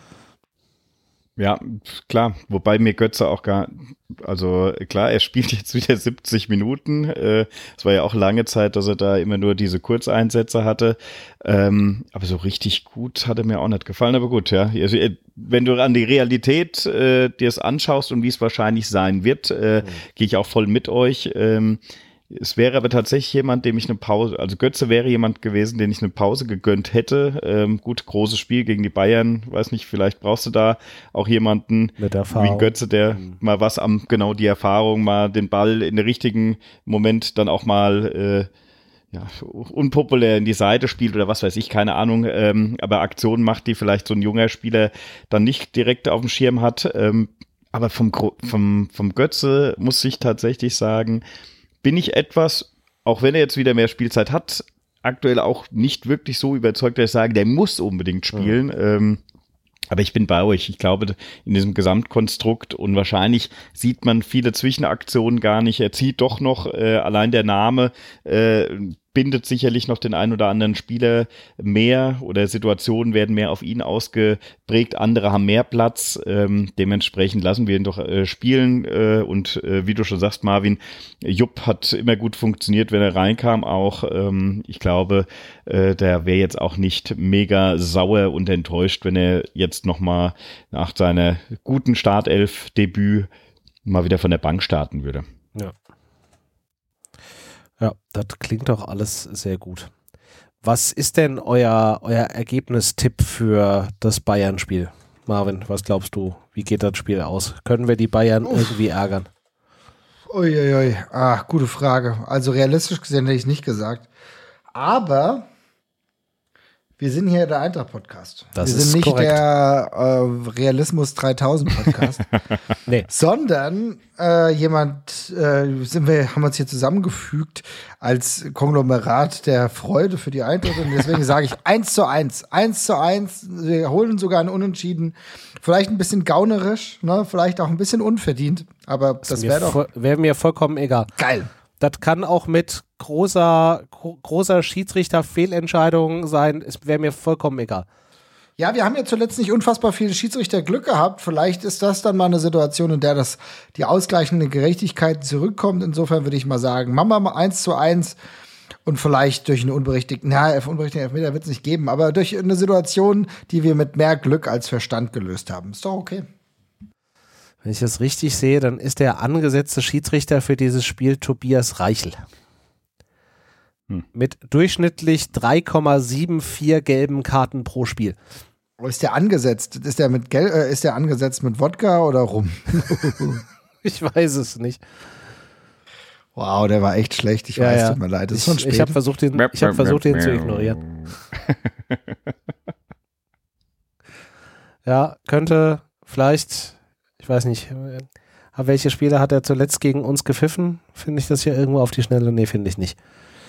[SPEAKER 2] Ja, klar, wobei mir Götze auch also klar, er spielt jetzt wieder 70 Minuten, es war ja auch lange Zeit, dass er da immer nur diese Kurzeinsätze hatte, aber so richtig gut hat er mir auch nicht gefallen, aber gut, ja, also, wenn du an die Realität dir es anschaust und wie es wahrscheinlich sein wird, gehe ich auch voll mit euch. Es wäre aber tatsächlich jemand, dem ich eine Pause, also Götze wäre jemand gewesen, den ich eine Pause gegönnt hätte. Gut, großes Spiel gegen die Bayern, weiß nicht, vielleicht brauchst du da auch jemanden wie Götze, der mal genau die Erfahrung, mal den Ball in den richtigen Moment dann auch mal unpopulär in die Seite spielt oder was weiß ich, keine Ahnung, aber Aktionen macht, die vielleicht so ein junger Spieler dann nicht direkt auf dem Schirm hat. Aber vom Götze muss ich tatsächlich sagen, bin ich etwas, auch wenn er jetzt wieder mehr Spielzeit hat, aktuell auch nicht wirklich so überzeugt, dass ich sage, der muss unbedingt spielen. Aber ich bin bei euch. Ich glaube, in diesem Gesamtkonstrukt und wahrscheinlich sieht man viele Zwischenaktionen gar nicht. Er zieht doch noch, allein der Name bindet sicherlich noch den einen oder anderen Spieler mehr oder Situationen werden mehr auf ihn ausgeprägt. Andere haben mehr Platz. Dementsprechend lassen wir ihn doch spielen. Und wie du schon sagst, Marvin, Jupp hat immer gut funktioniert, wenn er reinkam auch. Ich glaube, der wäre jetzt auch nicht mega sauer und enttäuscht, wenn er jetzt nochmal nach seiner guten Startelf-Debüt mal wieder von der Bank starten würde.
[SPEAKER 1] Ja, das klingt doch alles sehr gut. Was ist denn euer Ergebnistipp für das Bayern-Spiel? Marvin, was glaubst du? Wie geht das Spiel aus? Können wir die Bayern irgendwie ärgern?
[SPEAKER 3] Uiuiui, gute Frage. Also realistisch gesehen hätte ich es nicht gesagt. Aber wir sind hier der Eintracht-Podcast. Wir sind nicht korrekt. Der Realismus 3000-Podcast. Nee. Sondern haben wir uns hier zusammengefügt als Konglomerat der Freude für die Eintracht. Und deswegen sage ich 1:1. 1:1. Wir holen sogar einen Unentschieden. Vielleicht ein bisschen gaunerisch, ne? Vielleicht auch ein bisschen unverdient. Aber das
[SPEAKER 1] wäre mir vollkommen egal.
[SPEAKER 3] Geil.
[SPEAKER 1] Das kann auch mit großer Schiedsrichter-Fehlentscheidung sein. Es wäre mir vollkommen egal.
[SPEAKER 3] Ja, wir haben ja zuletzt nicht unfassbar viele Schiedsrichter-Glück gehabt. Vielleicht ist das dann mal eine Situation, in der die ausgleichende Gerechtigkeit zurückkommt. Insofern würde ich mal sagen, machen wir mal 1:1 und vielleicht durch einen unberechtigten Elfmeter wird es nicht geben, aber durch eine Situation, die wir mit mehr Glück als Verstand gelöst haben. Ist doch okay.
[SPEAKER 1] Wenn ich das richtig sehe, dann ist der angesetzte Schiedsrichter für dieses Spiel Tobias Reichel. Mit durchschnittlich 3,74 gelben Karten pro Spiel.
[SPEAKER 3] Ist der angesetzt? Ist der angesetzt mit Wodka oder Rum?
[SPEAKER 1] Ich weiß es nicht.
[SPEAKER 3] Wow, der war echt schlecht. Ich weiß, tut mir leid. Das ist schon spät.
[SPEAKER 1] Ich habe versucht, ihn zu ignorieren. Ja, könnte vielleicht, ich weiß nicht, welche Spiele hat er zuletzt gegen uns gepfiffen? Finde ich das hier irgendwo auf die Schnelle? Nee, finde ich nicht.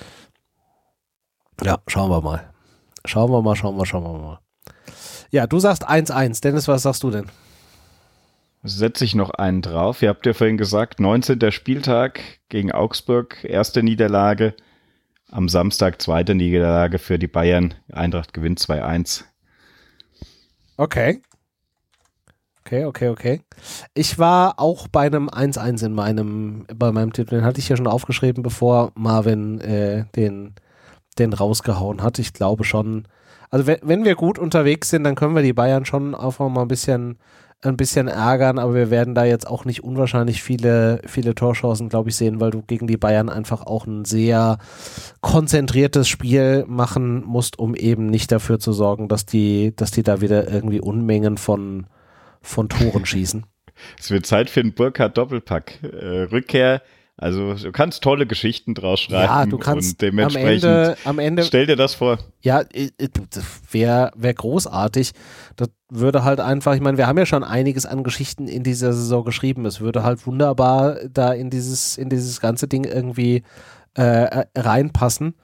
[SPEAKER 1] Ja, schauen wir mal. Schauen wir mal. Ja, du sagst 1:1. Dennis, was sagst du denn?
[SPEAKER 2] Setze ich noch einen drauf. Ihr habt ja vorhin gesagt, 19. Spieltag gegen Augsburg, erste Niederlage. Am Samstag zweite Niederlage für die Bayern. Eintracht gewinnt 2:1.
[SPEAKER 1] Okay. Ich war auch bei einem 1:1 bei meinem Tipp. Den hatte ich ja schon aufgeschrieben, bevor Marvin den rausgehauen hat. Ich glaube schon, also wenn wir gut unterwegs sind, dann können wir die Bayern schon einfach mal ein bisschen ärgern, aber wir werden da jetzt auch nicht unwahrscheinlich viele Torchancen, glaube ich, sehen, weil du gegen die Bayern einfach auch ein sehr konzentriertes Spiel machen musst, um eben nicht dafür zu sorgen, dass die da wieder irgendwie Unmengen von Toren schießen.
[SPEAKER 2] Es wird Zeit für einen Burkhardt-Doppelpack. Rückkehr, also du kannst tolle Geschichten draus schreiben.
[SPEAKER 1] Ja, du kannst
[SPEAKER 2] und dementsprechend
[SPEAKER 1] am Ende
[SPEAKER 2] stell dir das vor.
[SPEAKER 1] Ja, wäre großartig. Das würde halt einfach, ich meine, wir haben ja schon einiges an Geschichten in dieser Saison geschrieben. Es würde halt wunderbar da in dieses ganze Ding irgendwie reinpassen.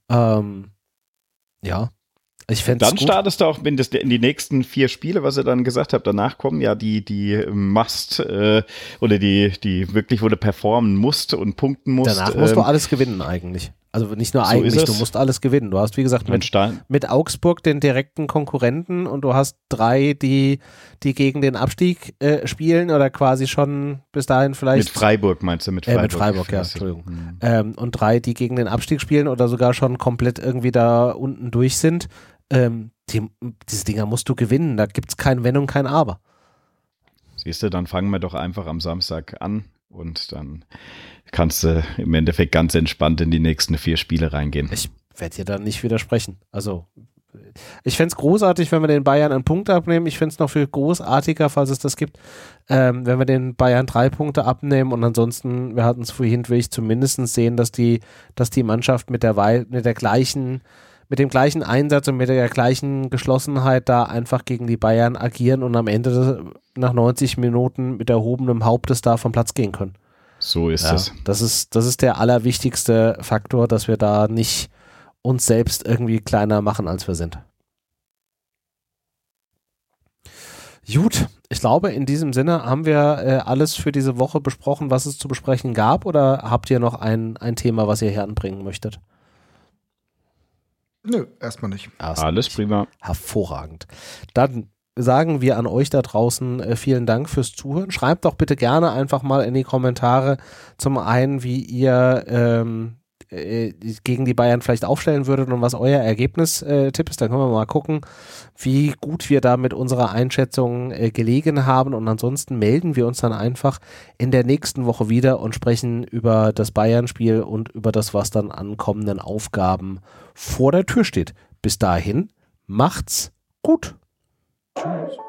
[SPEAKER 1] Ja. Ich fände es
[SPEAKER 2] Dann
[SPEAKER 1] gut.
[SPEAKER 2] startest du auch in die nächsten 4 Spiele, was ihr dann gesagt habt. Danach kommen ja die Must oder die wirklich, wo du performen musst und punkten musst.
[SPEAKER 1] Danach musst du alles gewinnen eigentlich. Also nicht nur
[SPEAKER 2] So
[SPEAKER 1] eigentlich,
[SPEAKER 2] ist es.
[SPEAKER 1] du musst alles gewinnen. Du hast, wie gesagt, mit Augsburg den direkten Konkurrenten und du hast 3, die gegen den Abstieg spielen oder quasi schon bis dahin vielleicht.
[SPEAKER 2] Mit Freiburg meinst du? Mit Freiburg,
[SPEAKER 1] mit Freiburg, ja, Entschuldigung. Und 3, die gegen den Abstieg spielen oder sogar schon komplett irgendwie da unten durch sind. Diese Dinger musst du gewinnen. Da gibt es kein Wenn und kein Aber.
[SPEAKER 2] Siehst du, dann fangen wir doch einfach am Samstag an und dann kannst du im Endeffekt ganz entspannt in die nächsten 4 Spiele reingehen.
[SPEAKER 1] Ich werde dir da nicht widersprechen. Also, ich fände es großartig, wenn wir den Bayern einen Punkt abnehmen. Ich fände es noch viel großartiger, falls es das gibt, wenn wir den Bayern 3 Punkte abnehmen und ansonsten, wir hatten es vorhin, will ich zumindest sehen, dass die Mannschaft mit dem gleichen Einsatz und mit der gleichen Geschlossenheit da einfach gegen die Bayern agieren und am Ende nach 90 Minuten mit erhobenem Hauptes da vom Platz gehen können.
[SPEAKER 2] So ist es.
[SPEAKER 1] Das ist der allerwichtigste Faktor, dass wir da nicht uns selbst irgendwie kleiner machen, als wir sind. Gut, ich glaube, in diesem Sinne haben wir alles für diese Woche besprochen, was es zu besprechen gab, oder habt ihr noch ein Thema, was ihr hier anbringen möchtet?
[SPEAKER 3] Nö, erstmal nicht.
[SPEAKER 2] Alles prima.
[SPEAKER 1] Hervorragend. Dann sagen wir an euch da draußen vielen Dank fürs Zuhören. Schreibt doch bitte gerne einfach mal in die Kommentare zum einen, wie ihr gegen die Bayern vielleicht aufstellen würdet und was euer Ergebnistipp ist. Dann können wir mal gucken, wie gut wir da mit unserer Einschätzung gelegen haben. Und ansonsten melden wir uns dann einfach in der nächsten Woche wieder und sprechen über das Bayern-Spiel und über das, was dann an kommenden Aufgaben vor der Tür steht. Bis dahin, macht's gut.
[SPEAKER 3] Tschüss.